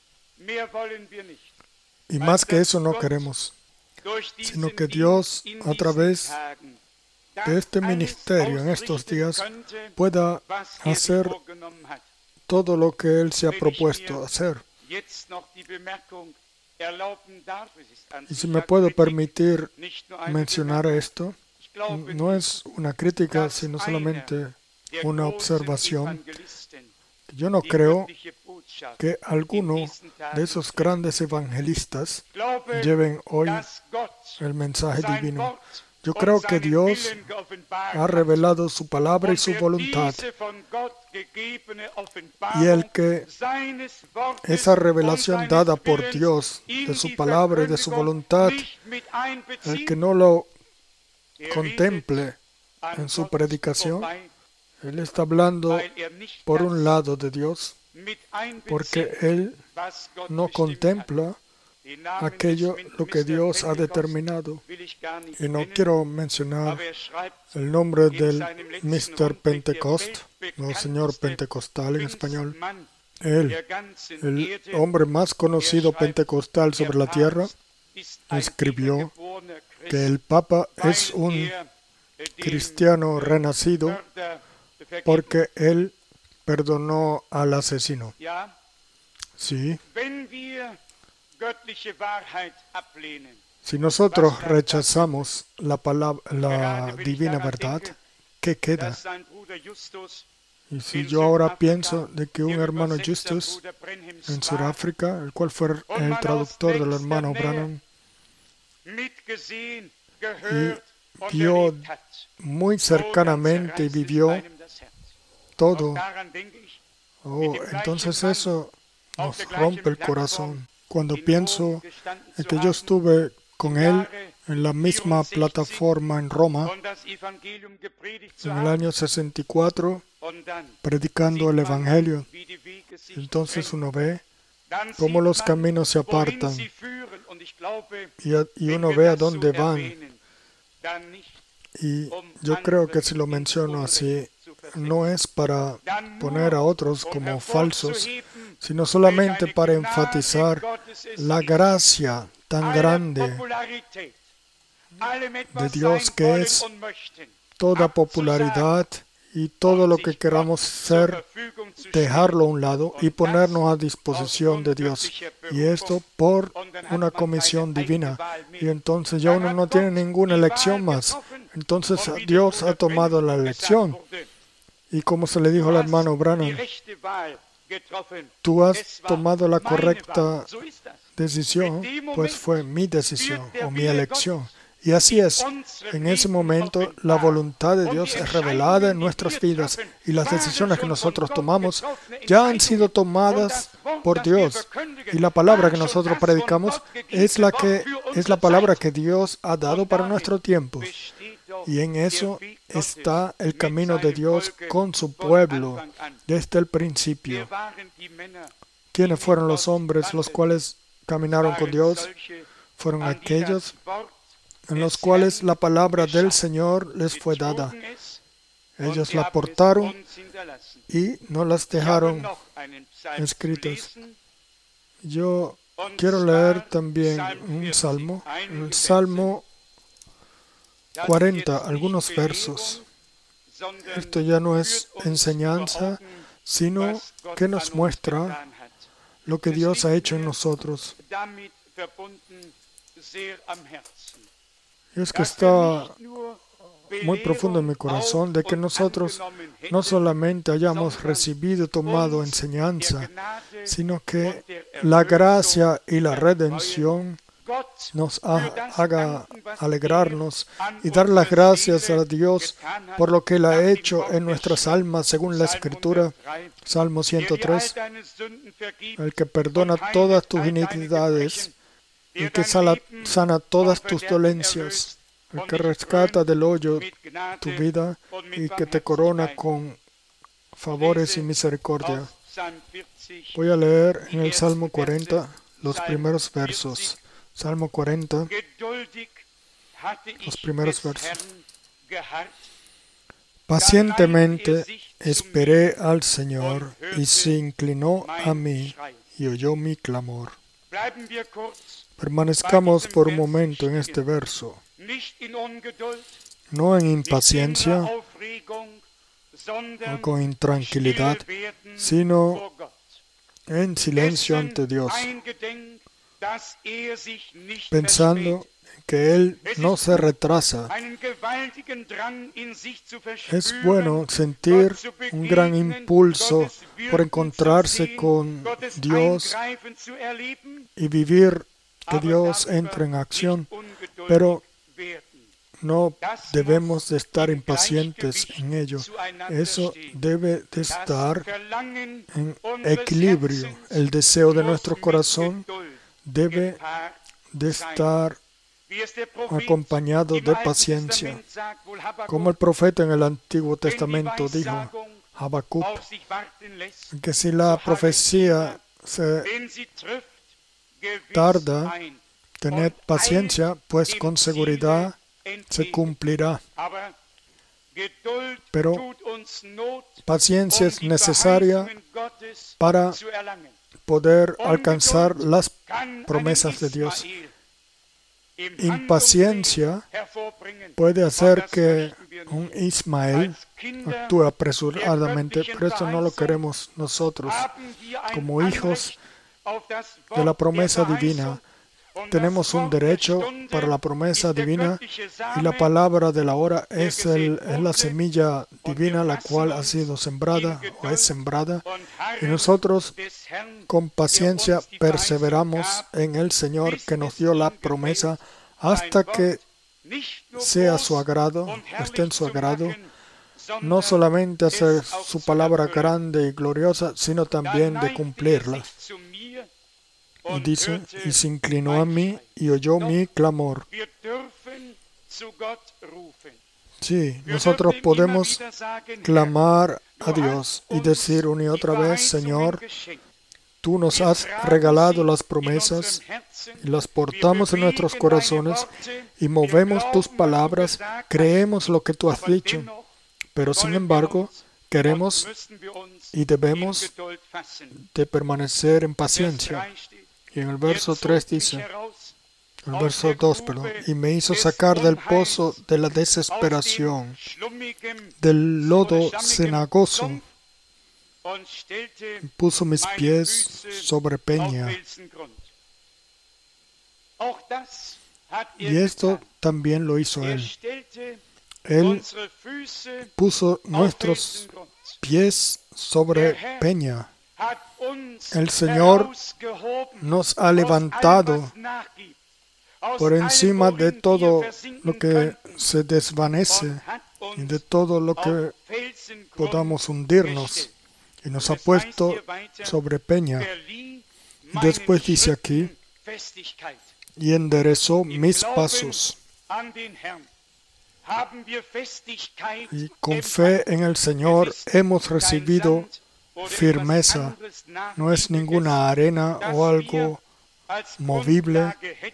S1: Y más que eso no queremos, sino que Dios, a través de este ministerio en estos días, pueda hacer todo lo que Él se ha propuesto hacer. Y si me puedo permitir mencionar esto, no es una crítica, sino solamente una observación. Yo no creo que alguno de esos grandes evangelistas lleven hoy el mensaje divino. Yo creo que Dios ha revelado su palabra y su voluntad. Y el que esa revelación dada por Dios de su palabra y de su voluntad, el que no lo contemple en su predicación, él está hablando por un lado de Dios, porque él no contempla aquello lo que Dios ha determinado. Y no quiero mencionar el nombre del mister Pentecost, o señor pentecostal en español. Él, el hombre más conocido pentecostal sobre la tierra, escribió que el Papa es un cristiano renacido porque él perdonó al asesino. Sí. Si nosotros rechazamos la palabra, la divina verdad, ¿qué queda? Y si yo ahora pienso de que un hermano Justus en Sudáfrica, el cual fue el traductor del hermano Branham, y vio muy cercanamente y vivió todo, oh, entonces eso nos rompe el corazón. Cuando pienso en que yo estuve con él en la misma plataforma en Roma, en el año sesenta y cuatro, predicando el Evangelio. Entonces uno ve cómo los caminos se apartan y, a, y uno ve a dónde van. Y yo creo que si lo menciono así, no es para poner a otros como falsos, sino solamente para enfatizar la gracia tan grande de Dios, que es toda popularidad y todo lo que queramos ser, dejarlo a un lado y ponernos a disposición de Dios. Y esto por una comisión divina. Y entonces ya uno no tiene ninguna elección más. Entonces Dios ha tomado la elección. Y como se le dijo al hermano Branham, tú has tomado la correcta decisión, pues fue mi decisión o mi elección. Y así es. En ese momento la voluntad de Dios es revelada en nuestras vidas y las decisiones que nosotros tomamos ya han sido tomadas por Dios. Y la palabra que nosotros predicamos es la que es la palabra que Dios ha dado para nuestro tiempo. Y en eso está el camino de Dios con su pueblo desde el principio. ¿Quiénes fueron los hombres los cuales caminaron con Dios? Fueron aquellos en los cuales la palabra del Señor les fue dada. Ellos la portaron y no las dejaron escritas. Yo quiero leer también un salmo, el Salmo cuarenta, algunos versos. Esto ya no es enseñanza, sino que nos muestra lo que Dios ha hecho en nosotros. Y es que está muy profundo en mi corazón de que nosotros no solamente hayamos recibido y tomado enseñanza, sino que la gracia y la redención nos ha, haga alegrarnos y dar las gracias a Dios por lo que Él ha hecho en nuestras almas, según la Escritura. Salmo ciento tres, el que perdona todas tus iniquidades y que sana, sana todas tus dolencias, el que rescata del hoyo tu vida y que te corona con favores y misericordia. Voy a leer en el Salmo cuarenta los primeros versos. Salmo cuarenta, los primeros versos. Pacientemente esperé al Señor y se inclinó a mí y oyó mi clamor. Permanezcamos por un momento en este verso, no en impaciencia o con intranquilidad, sino en silencio ante Dios, pensando que Él no se retrasa. Es bueno sentir un gran impulso por encontrarse con Dios y vivir que Dios entre en acción, pero no debemos de estar impacientes en ello. Eso debe de estar en equilibrio. El deseo de nuestro corazón debe de estar acompañado de paciencia. Como el profeta en el Antiguo Testamento dijo, Habacuc, que si la profecía se tarda, tened paciencia, pues con seguridad se cumplirá. Pero paciencia es necesaria para poder alcanzar las promesas de Dios. Impaciencia puede hacer que un Ismael actúe apresuradamente, pero eso no lo queremos nosotros. Como hijos de la promesa divina, tenemos un derecho para la promesa divina y la palabra de la hora es, el, es la semilla divina la cual ha sido sembrada o es sembrada y nosotros con paciencia perseveramos en el Señor que nos dio la promesa hasta que sea su agrado, esté en su agrado, no solamente hacer su palabra grande y gloriosa, sino también de cumplirla. Y dice, y se inclinó a mí y oyó mi clamor. Sí, nosotros podemos clamar a Dios y decir una y otra vez, Señor, tú nos has regalado las promesas y las portamos en nuestros corazones y movemos tus palabras, creemos lo que tú has dicho, pero sin embargo queremos y debemos de permanecer en paciencia. Y en el verso tres dice, el verso dos, perdón, y me hizo sacar del pozo de la desesperación, del lodo cenagoso, y puso mis pies sobre peña. Y esto también lo hizo Él. Él puso nuestros pies sobre peña. El Señor nos ha levantado por encima de todo lo que se desvanece y de todo lo que podamos hundirnos, y nos ha puesto sobre peña. Después dice aquí, y enderezó mis pasos. Y con fe en el Señor hemos recibido firmeza. No es ninguna arena o algo movible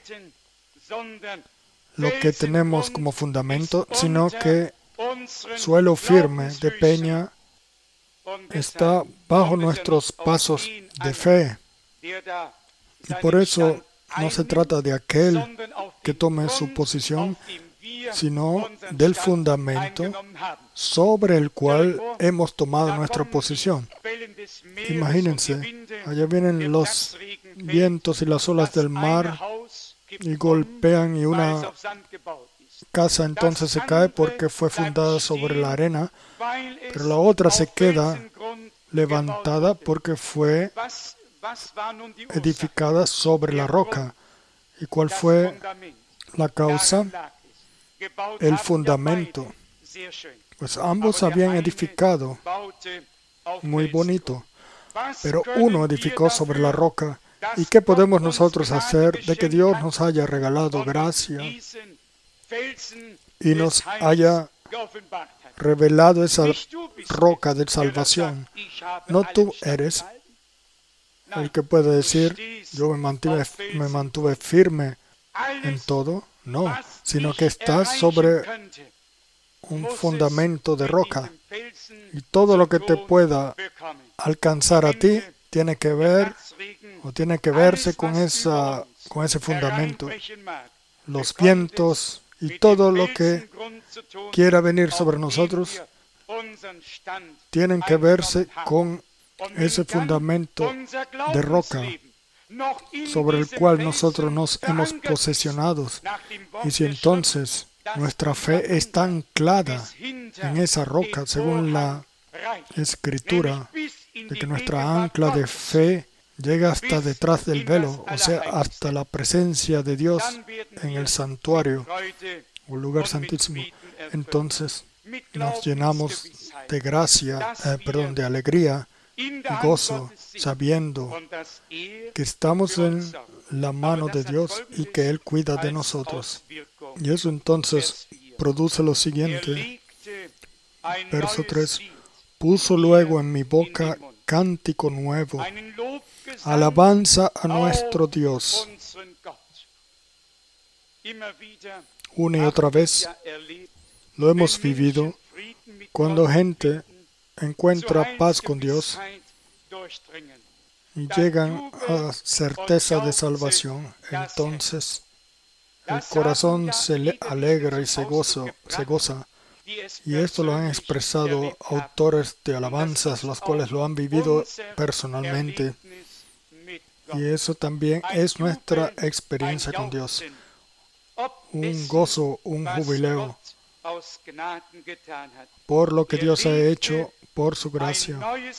S1: lo que tenemos como fundamento, sino que suelo firme de peña está bajo nuestros pasos de fe. Y por eso no se trata de aquel que tome su posición, sino del fundamento sobre el cual hemos tomado nuestra posición. Imagínense, allá vienen los vientos y las olas del mar y golpean, y una casa entonces se cae porque fue fundada sobre la arena, pero la otra se queda levantada porque fue edificada sobre la roca. ¿Y cuál fue la causa? El fundamento. Pues ambos habían edificado muy bonito, pero uno edificó sobre la roca. ¿Y qué podemos nosotros hacer de que Dios nos haya regalado gracia y nos haya revelado esa roca de salvación? No tú eres el que puede decir, yo me mantuve, me mantuve firme en todo, no, sino que estás sobre un fundamento de roca, y todo lo que te pueda alcanzar a ti tiene que ver o tiene que verse con esa con ese fundamento. Los vientos y todo lo que quiera venir sobre nosotros tienen que verse con ese fundamento de roca sobre el cual nosotros nos hemos posesionado. Y si entonces nuestra fe está anclada en esa roca, según la Escritura, de que nuestra ancla de fe llega hasta detrás del velo, o sea, hasta la presencia de Dios en el santuario o lugar santísimo, entonces nos llenamos de gracia, eh, perdón, de alegría y gozo, sabiendo que estamos en la mano de Dios y que Él cuida de nosotros. Y eso entonces produce lo siguiente. Verso tres. Puso luego en mi boca cántico nuevo, alabanza a nuestro Dios. Una y otra vez lo hemos vivido cuando gente encuentra paz con Dios y llegan a certeza de salvación. Entonces el corazón se le alegra y se goza, se goza. Y esto lo han expresado autores de alabanzas, los cuales lo han vivido personalmente. Y eso también es nuestra experiencia con Dios. Un gozo, un jubileo por lo que Dios ha hecho por su gracia.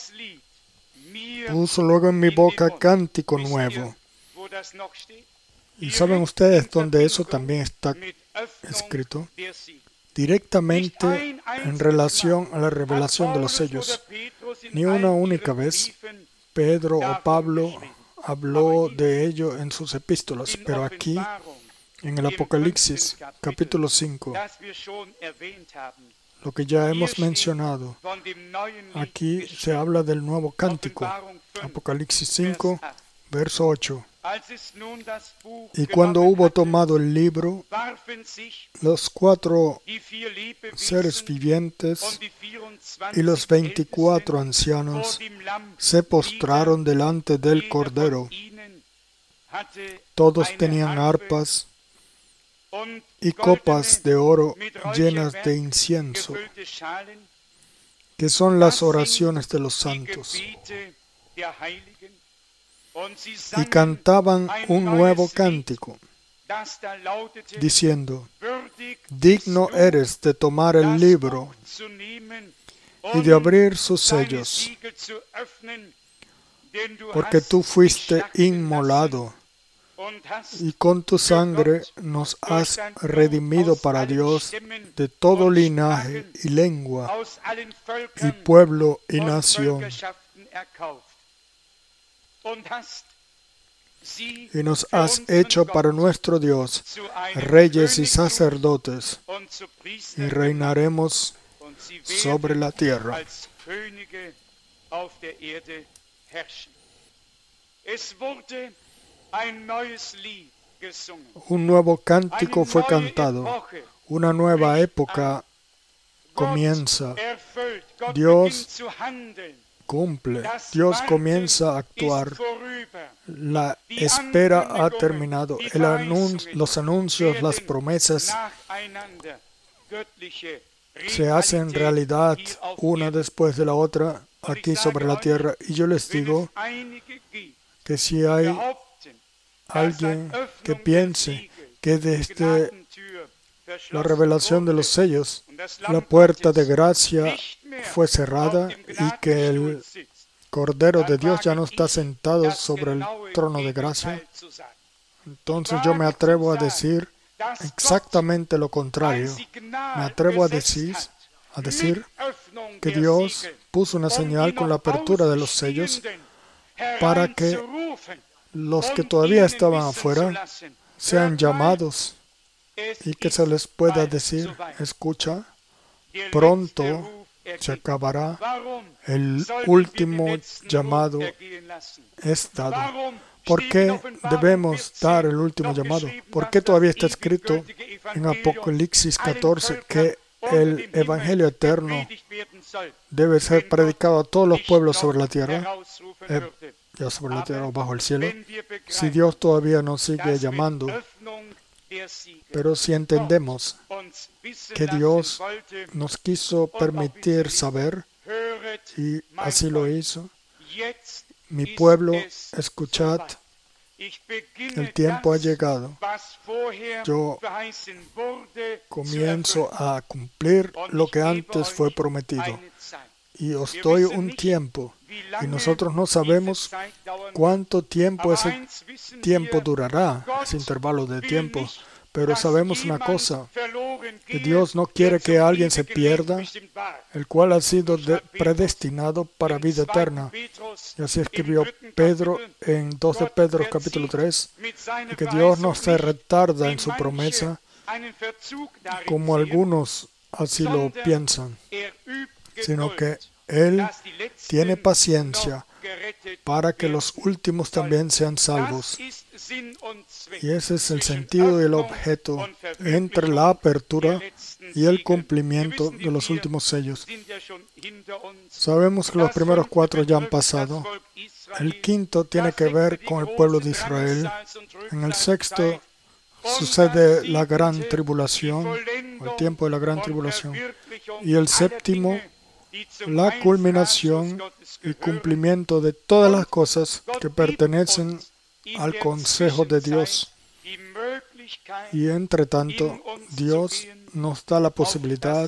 S1: Puso luego en mi boca cántico nuevo. ¿Y saben ustedes dónde eso también está escrito? Directamente en relación a la revelación de los sellos. Ni una única vez Pedro o Pablo habló de ello en sus epístolas, pero aquí En el Apocalipsis, capítulo cinco, lo que ya hemos mencionado, aquí se habla del nuevo cántico. Apocalipsis cinco, verso ocho. Y cuando hubo tomado el libro, los cuatro seres vivientes y los veinticuatro ancianos se postraron delante del Cordero. Todos tenían arpas y copas de oro llenas de incienso, que son las oraciones de los santos. Y cantaban un nuevo cántico, diciendo: digno eres de tomar el libro y de abrir sus sellos, porque tú fuiste inmolado, y con tu sangre nos has redimido para Dios de todo linaje y lengua y pueblo y nación. Y nos has hecho para nuestro Dios reyes y sacerdotes, y reinaremos sobre la tierra. Un nuevo cántico fue cantado. Una nueva época comienza. Dios cumple. Dios comienza a actuar. La espera ha terminado. El anun- los anuncios, las promesas se hacen realidad una después de la otra aquí sobre la tierra. Y yo les digo que si hay alguien que piense que desde la revelación de los sellos la puerta de gracia fue cerrada y que el Cordero de Dios ya no está sentado sobre el trono de gracia, entonces yo me atrevo a decir exactamente lo contrario. Me atrevo a decir, a decir que Dios puso una señal con la apertura de los sellos para que los que todavía estaban afuera sean llamados y que se les pueda decir: escucha, pronto se acabará, el último llamado es dado. ¿Por qué debemos dar el último llamado? ¿Por qué todavía está escrito en Apocalipsis catorce que el Evangelio eterno debe ser predicado a todos los pueblos sobre la tierra? Eh, ya sobre la tierra o bajo el cielo. Si Dios todavía nos sigue llamando, pero si entendemos que Dios nos quiso permitir saber, y así lo hizo: mi pueblo, escuchad, el tiempo ha llegado. Yo comienzo a cumplir lo que antes fue prometido. Y os doy un tiempo. Y nosotros no sabemos cuánto tiempo ese tiempo durará, ese intervalo de tiempo. Pero sabemos una cosa, que Dios no quiere que alguien se pierda, el cual ha sido de- predestinado para vida eterna. Y así escribió Pedro en dos de Pedro capítulo tres, y que Dios no se retarda en su promesa, como algunos así lo piensan, sino que Él tiene paciencia para que los últimos también sean salvos. Y ese es el sentido y el objeto entre la apertura y el cumplimiento de los últimos sellos. Sabemos que los primeros cuatro ya han pasado. El quinto tiene que ver con el pueblo de Israel. En el sexto sucede la gran tribulación, el tiempo de la gran tribulación. Y el séptimo, la culminación y cumplimiento de todas las cosas que pertenecen al consejo de Dios. Y entre tanto, Dios nos da la posibilidad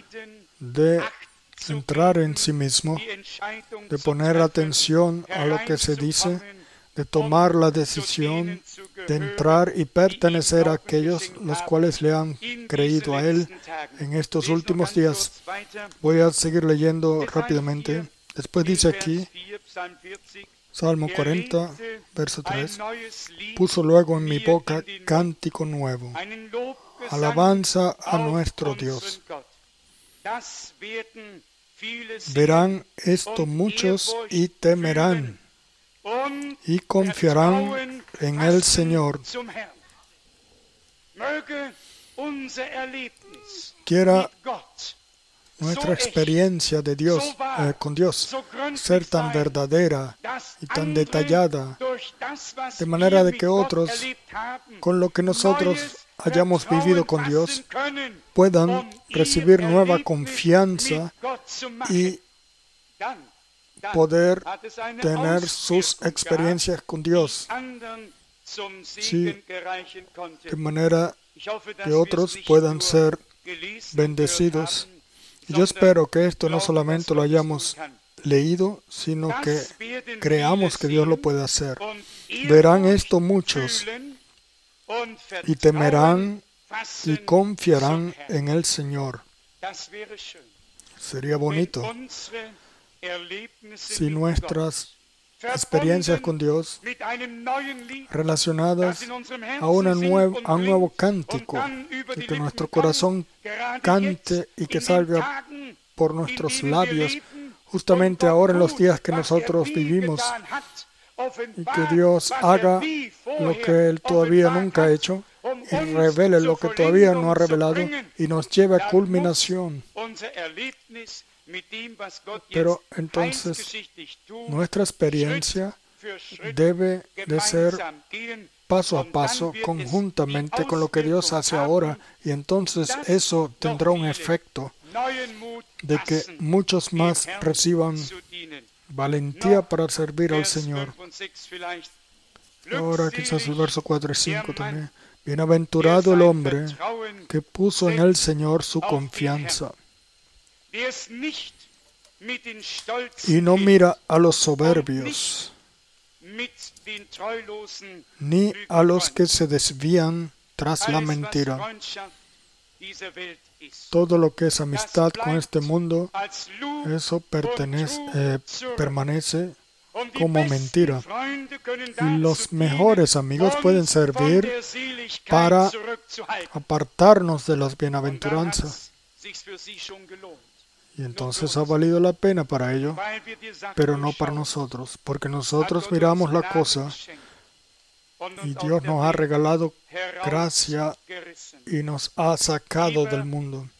S1: de entrar en sí mismo, de poner atención a lo que se dice, de tomar la decisión de entrar y pertenecer a aquellos los cuales le han creído a Él en estos últimos días. Voy a seguir leyendo rápidamente. Después dice aquí, Salmo cuarenta, verso tres. Puso luego en mi boca cántico nuevo, alabanza a nuestro Dios. Verán esto muchos y temerán y confiarán en el Señor. Quiera nuestra experiencia de Dios, eh, con Dios ser tan verdadera y tan detallada, de manera de que otros, con lo que nosotros hayamos vivido con Dios, puedan recibir nueva confianza y poder tener sus experiencias con Dios, sí, de manera que otros puedan ser bendecidos. Y yo espero que esto no solamente lo hayamos leído, sino que creamos que Dios lo puede hacer. Verán esto muchos y temerán y confiarán en el Señor. Sería bonito si nuestras experiencias con Dios relacionadas a, una nueva, a un nuevo cántico, y que nuestro corazón cante y que salga por nuestros labios justamente ahora en los días que nosotros vivimos, y que Dios haga lo que Él todavía nunca ha hecho y revele lo que todavía no ha revelado y nos lleve a culminación. Pero entonces nuestra experiencia debe de ser paso a paso, conjuntamente con lo que Dios hace ahora, y entonces eso tendrá un efecto de que muchos más reciban valentía para servir al Señor. Ahora quizás el verso cuatro y cinco también. Bienaventurado el hombre que puso en el Señor su confianza y no mira a los soberbios, ni a los que se desvían tras la mentira. Todo lo que es amistad con este mundo, eso pertenece, eh, permanece como mentira. Y los mejores amigos pueden servir para apartarnos de las bienaventuranzas. Y entonces ha valido la pena para ello, pero no para nosotros, porque nosotros miramos la cosa y Dios nos ha regalado gracia y nos ha sacado del mundo.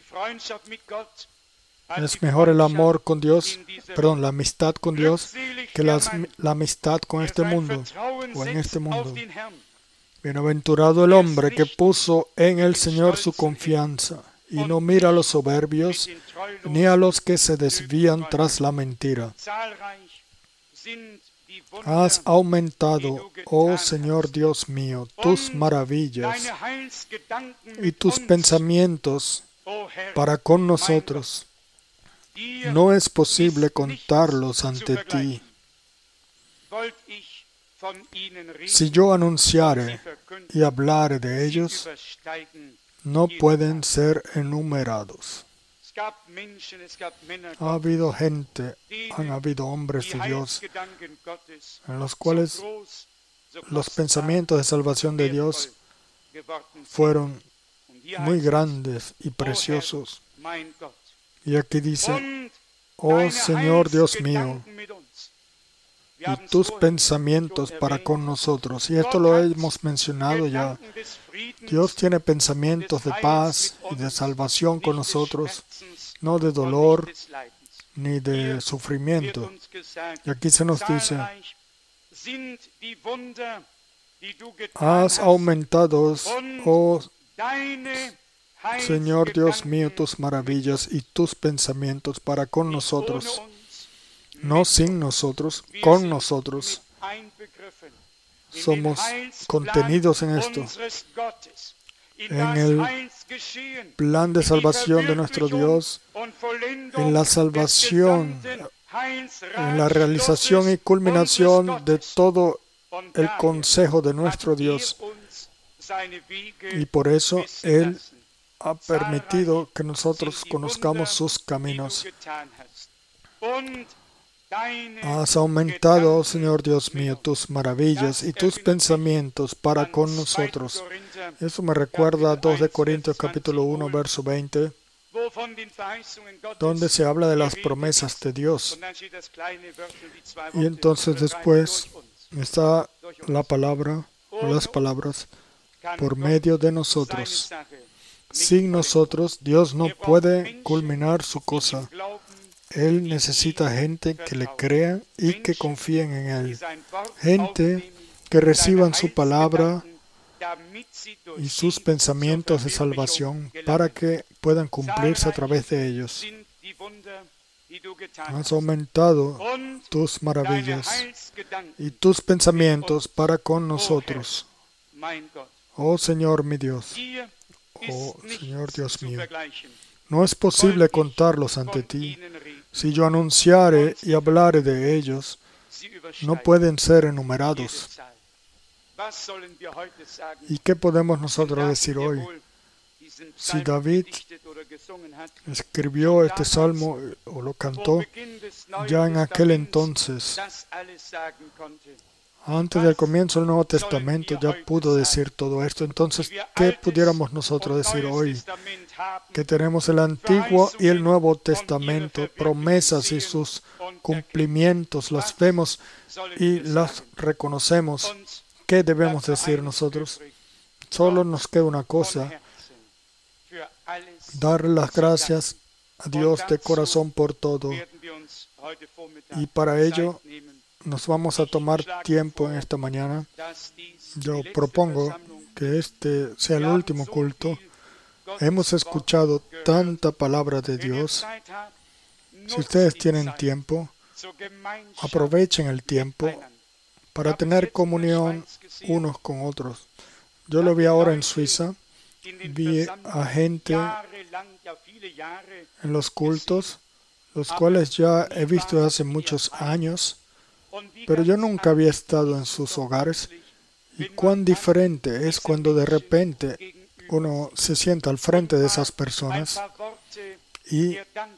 S1: Es mejor el amor con Dios, perdón, la amistad con Dios, que la, la amistad con este mundo, o en este mundo. Bienaventurado el hombre que puso en el Señor su confianza, y no mira a los soberbios, ni a los que se desvían tras la mentira. Has aumentado, oh Señor Dios mío, tus maravillas y tus pensamientos para con nosotros. No es posible contarlos ante ti. Si yo anunciare y hablare de ellos, no pueden ser enumerados. Ha habido gente, han habido hombres de Dios, en los cuales los pensamientos de salvación de Dios fueron muy grandes y preciosos. Y aquí dice, oh Señor Dios mío, y tus pensamientos para con nosotros. Y esto lo hemos mencionado ya. Dios tiene pensamientos de paz y de salvación con nosotros, no de dolor ni de sufrimiento. Y aquí se nos dice, has aumentado, oh Señor Dios mío, tus maravillas y tus pensamientos para con nosotros. No sin nosotros, con nosotros. Somos contenidos en esto, en el plan de salvación de nuestro Dios, en la salvación, en la realización y culminación de todo el consejo de nuestro Dios. Y por eso Él ha permitido que nosotros conozcamos sus caminos. Has aumentado, oh Señor Dios mío, tus maravillas y tus pensamientos para con nosotros. Eso me recuerda a dos de Corintios capítulo uno, verso veinte, donde se habla de las promesas de Dios. Y entonces después está la palabra, o las palabras, por medio de nosotros. Sin nosotros, Dios no puede culminar su cosa. Él necesita gente que le crea y que confíen en Él. Gente que reciban su palabra y sus pensamientos de salvación para que puedan cumplirse a través de ellos. Has aumentado tus maravillas y tus pensamientos para con nosotros. Oh Señor mi Dios, oh Señor Dios mío, no es posible contarlos ante ti. Si yo anunciare y hablare de ellos, no pueden ser enumerados. ¿Y qué podemos nosotros decir hoy? Si David escribió este salmo o lo cantó, ya en aquel entonces, antes del comienzo del Nuevo Testamento, ya pudo decir todo esto. Entonces, ¿qué pudiéramos nosotros decir hoy? Que tenemos el Antiguo y el Nuevo Testamento, promesas y sus cumplimientos, las vemos y las reconocemos. ¿Qué debemos decir nosotros? Solo nos queda una cosa: dar las gracias a Dios de corazón por todo. Y para ello nos vamos a tomar tiempo en esta mañana. Yo propongo que este sea el último culto. Hemos escuchado tanta palabra de Dios. Si ustedes tienen tiempo, aprovechen el tiempo para tener comunión unos con otros. Yo lo vi ahora en Suiza. Vi a gente en los cultos, los cuales ya he visto hace muchos años, pero yo nunca había estado en sus hogares. Y cuán diferente es cuando de repente uno se sienta al frente de esas personas y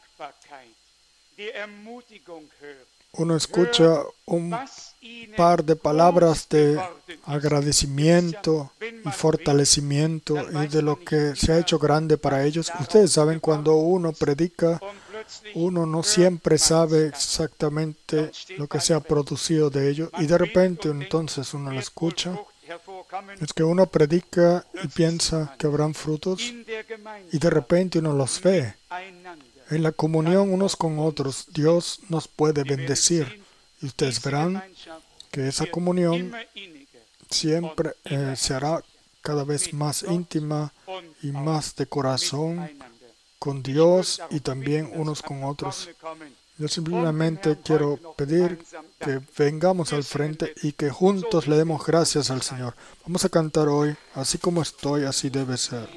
S1: uno escucha un par de palabras de agradecimiento y fortalecimiento y de lo que se ha hecho grande para ellos. Ustedes saben, cuando uno predica, uno no siempre sabe exactamente lo que se ha producido de ello, y de repente entonces uno lo escucha. Es que uno predica y piensa que habrán frutos, y de repente uno los ve. En la comunión unos con otros, Dios nos puede bendecir. Y ustedes verán que esa comunión siempre eh, se hará cada vez más íntima y más de corazón con Dios y también unos con otros. Yo simplemente quiero pedir que vengamos al frente y que juntos le demos gracias al Señor. Vamos a cantar hoy: así como estoy, así debe ser.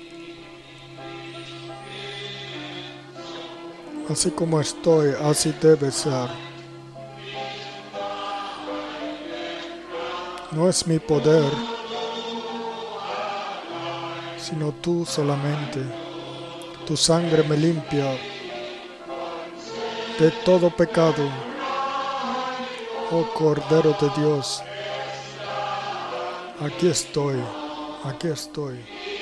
S1: Así como estoy, así debe ser. No es mi poder, sino tú solamente. Tu sangre me limpia de todo pecado. Oh Cordero de Dios, aquí estoy, aquí estoy.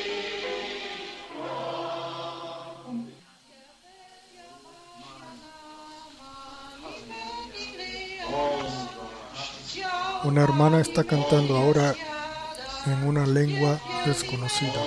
S1: Una hermana está cantando ahora en una lengua desconocida.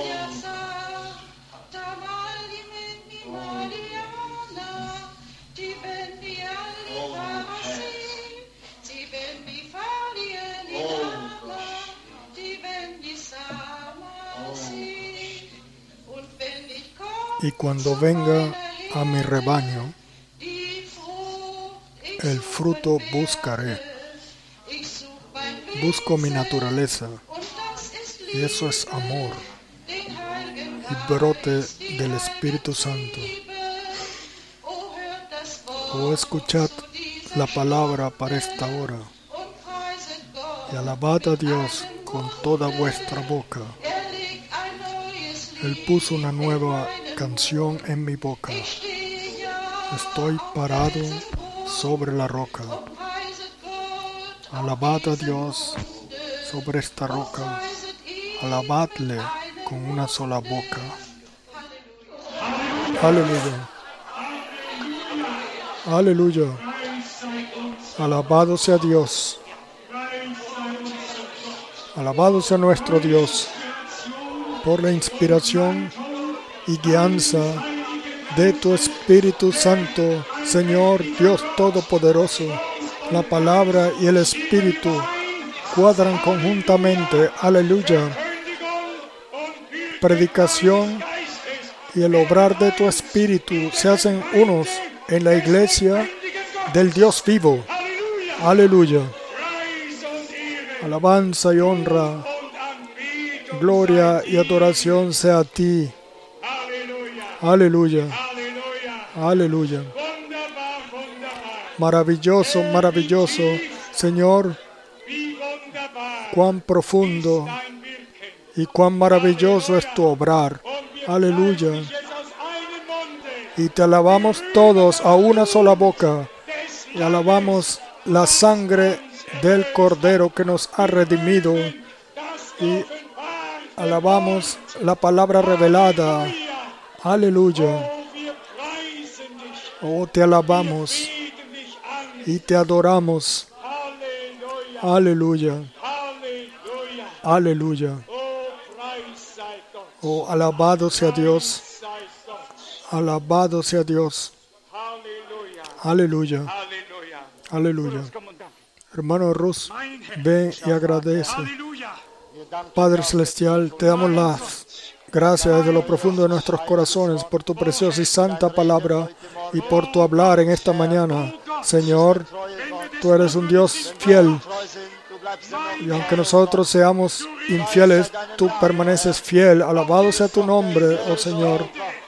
S1: Y cuando venga a mi rebaño, el fruto buscaré. Busco mi naturaleza, y eso es amor y brote del Espíritu Santo. Oh, escuchad la palabra para esta hora y alabad a Dios con toda vuestra boca. Él puso una nueva canción en mi boca. Estoy parado sobre la roca. Alabad a Dios sobre esta roca. Alabadle con una sola boca. Aleluya. Aleluya. Alabado sea Dios. Alabado sea nuestro Dios por la inspiración y guianza de tu Espíritu Santo, Señor Dios Todopoderoso. La palabra y el Espíritu cuadran conjuntamente. Aleluya. Predicación y el obrar de tu Espíritu se hacen unos en la iglesia del Dios vivo. Aleluya. Alabanza y honra, gloria y adoración sea a ti. Aleluya. Aleluya. Maravilloso, maravilloso, Señor, cuán profundo y cuán maravilloso es tu obrar. Aleluya. Y te alabamos todos a una sola boca. Y alabamos la sangre del Cordero que nos ha redimido. Y alabamos la palabra revelada. Aleluya. Oh, te alabamos y te adoramos. Aleluya. Aleluya. Oh, alabado sea Dios. Alabado sea Dios. Aleluya. Aleluya. Hermano Rus, ven y agradece. Padre Celestial, te damos las gracias desde lo profundo de nuestros corazones por tu preciosa y santa palabra y por tu hablar en esta mañana. Señor, tú eres un Dios fiel. Y aunque nosotros seamos infieles, tú permaneces fiel. Alabado sea tu nombre, oh Señor.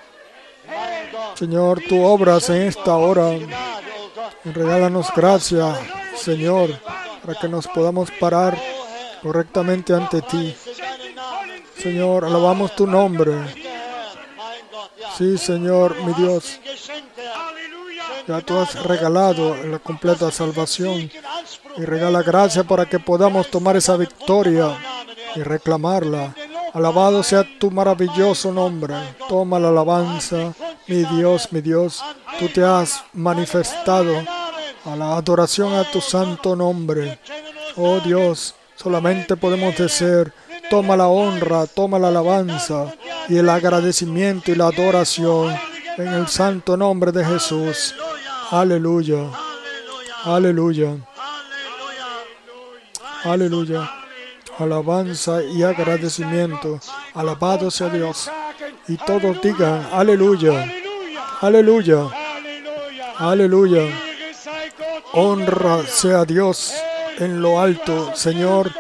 S1: Señor, tú obras en esta hora. Regálanos gracia, Señor, para que nos podamos parar correctamente ante ti. Señor, alabamos tu nombre. Sí, Señor, mi Dios. Ya tú has regalado la completa salvación y regala gracia para que podamos tomar esa victoria y reclamarla. Alabado sea tu maravilloso nombre. Toma la alabanza, mi Dios, mi Dios. Tú te has manifestado a la adoración a tu santo nombre. Oh Dios, solamente podemos decir, toma la honra, toma la alabanza y el agradecimiento y la adoración en el santo nombre de Jesús. Aleluya. Aleluya. Aleluya. Alabanza y agradecimiento. Alabado sea Dios. Y todos digan, aleluya. Aleluya. Aleluya. Honra sea Dios en lo alto, Señor.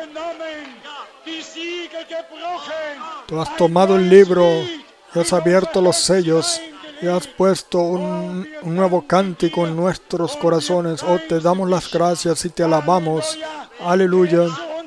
S1: Tú has tomado el libro y has abierto los sellos y has puesto un, un nuevo cántico en nuestros corazones. Oh, te damos las gracias y te alabamos. Aleluya.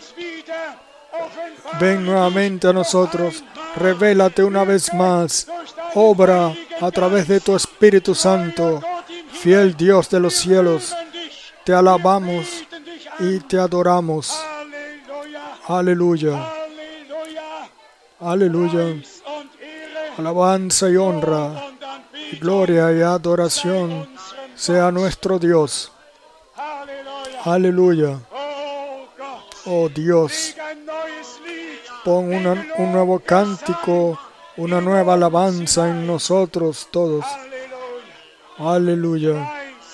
S1: Ven nuevamente a nosotros. Revélate una vez más. Obra a través de tu Espíritu Santo. Fiel Dios de los cielos. Te alabamos y te adoramos. Aleluya. Aleluya. Alabanza y honra, y gloria y adoración sea nuestro Dios. Aleluya. Oh Dios, pon una, un nuevo cántico, una nueva alabanza en nosotros todos. Aleluya.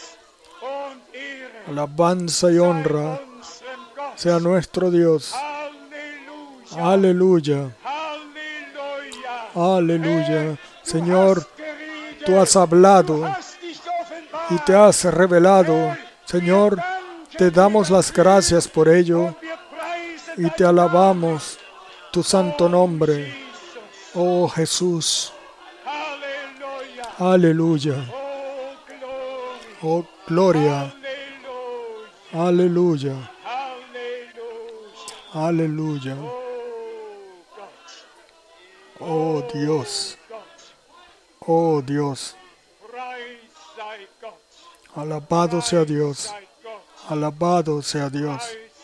S1: Alabanza y honra sea nuestro Dios. Aleluya. Aleluya. Señor, tú has hablado y te has revelado. Señor, te damos las gracias por ello y te alabamos tu santo nombre. Oh Jesús. Aleluya. Oh gloria. Aleluya. Aleluya. Oh Dios. Oh Dios. Alabado sea Dios. Alabado sea Dios.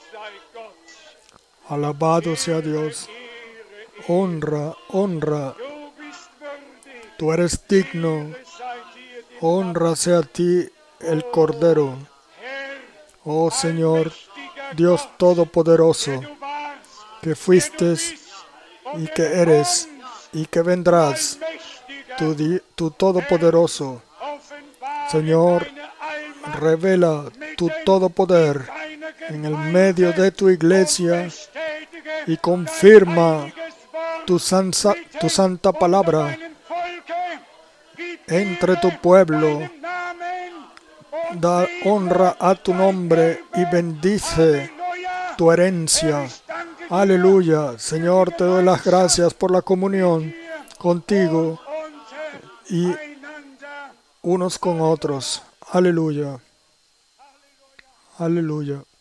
S1: Alabado sea Dios. Honra, honra. Tú eres digno. Honra sea a ti el Cordero. Oh Señor, Dios Todopoderoso, que fuiste y que eres y que vendrás, tu, tu Todopoderoso. Señor, revela tu todo poder en el medio de tu iglesia y confirma tu, sansa, tu santa palabra entre tu pueblo. Da honra a tu nombre y bendice tu herencia. Aleluya. Señor, te doy las gracias por la comunión contigo y unos con otros. Aleluya. Aleluya.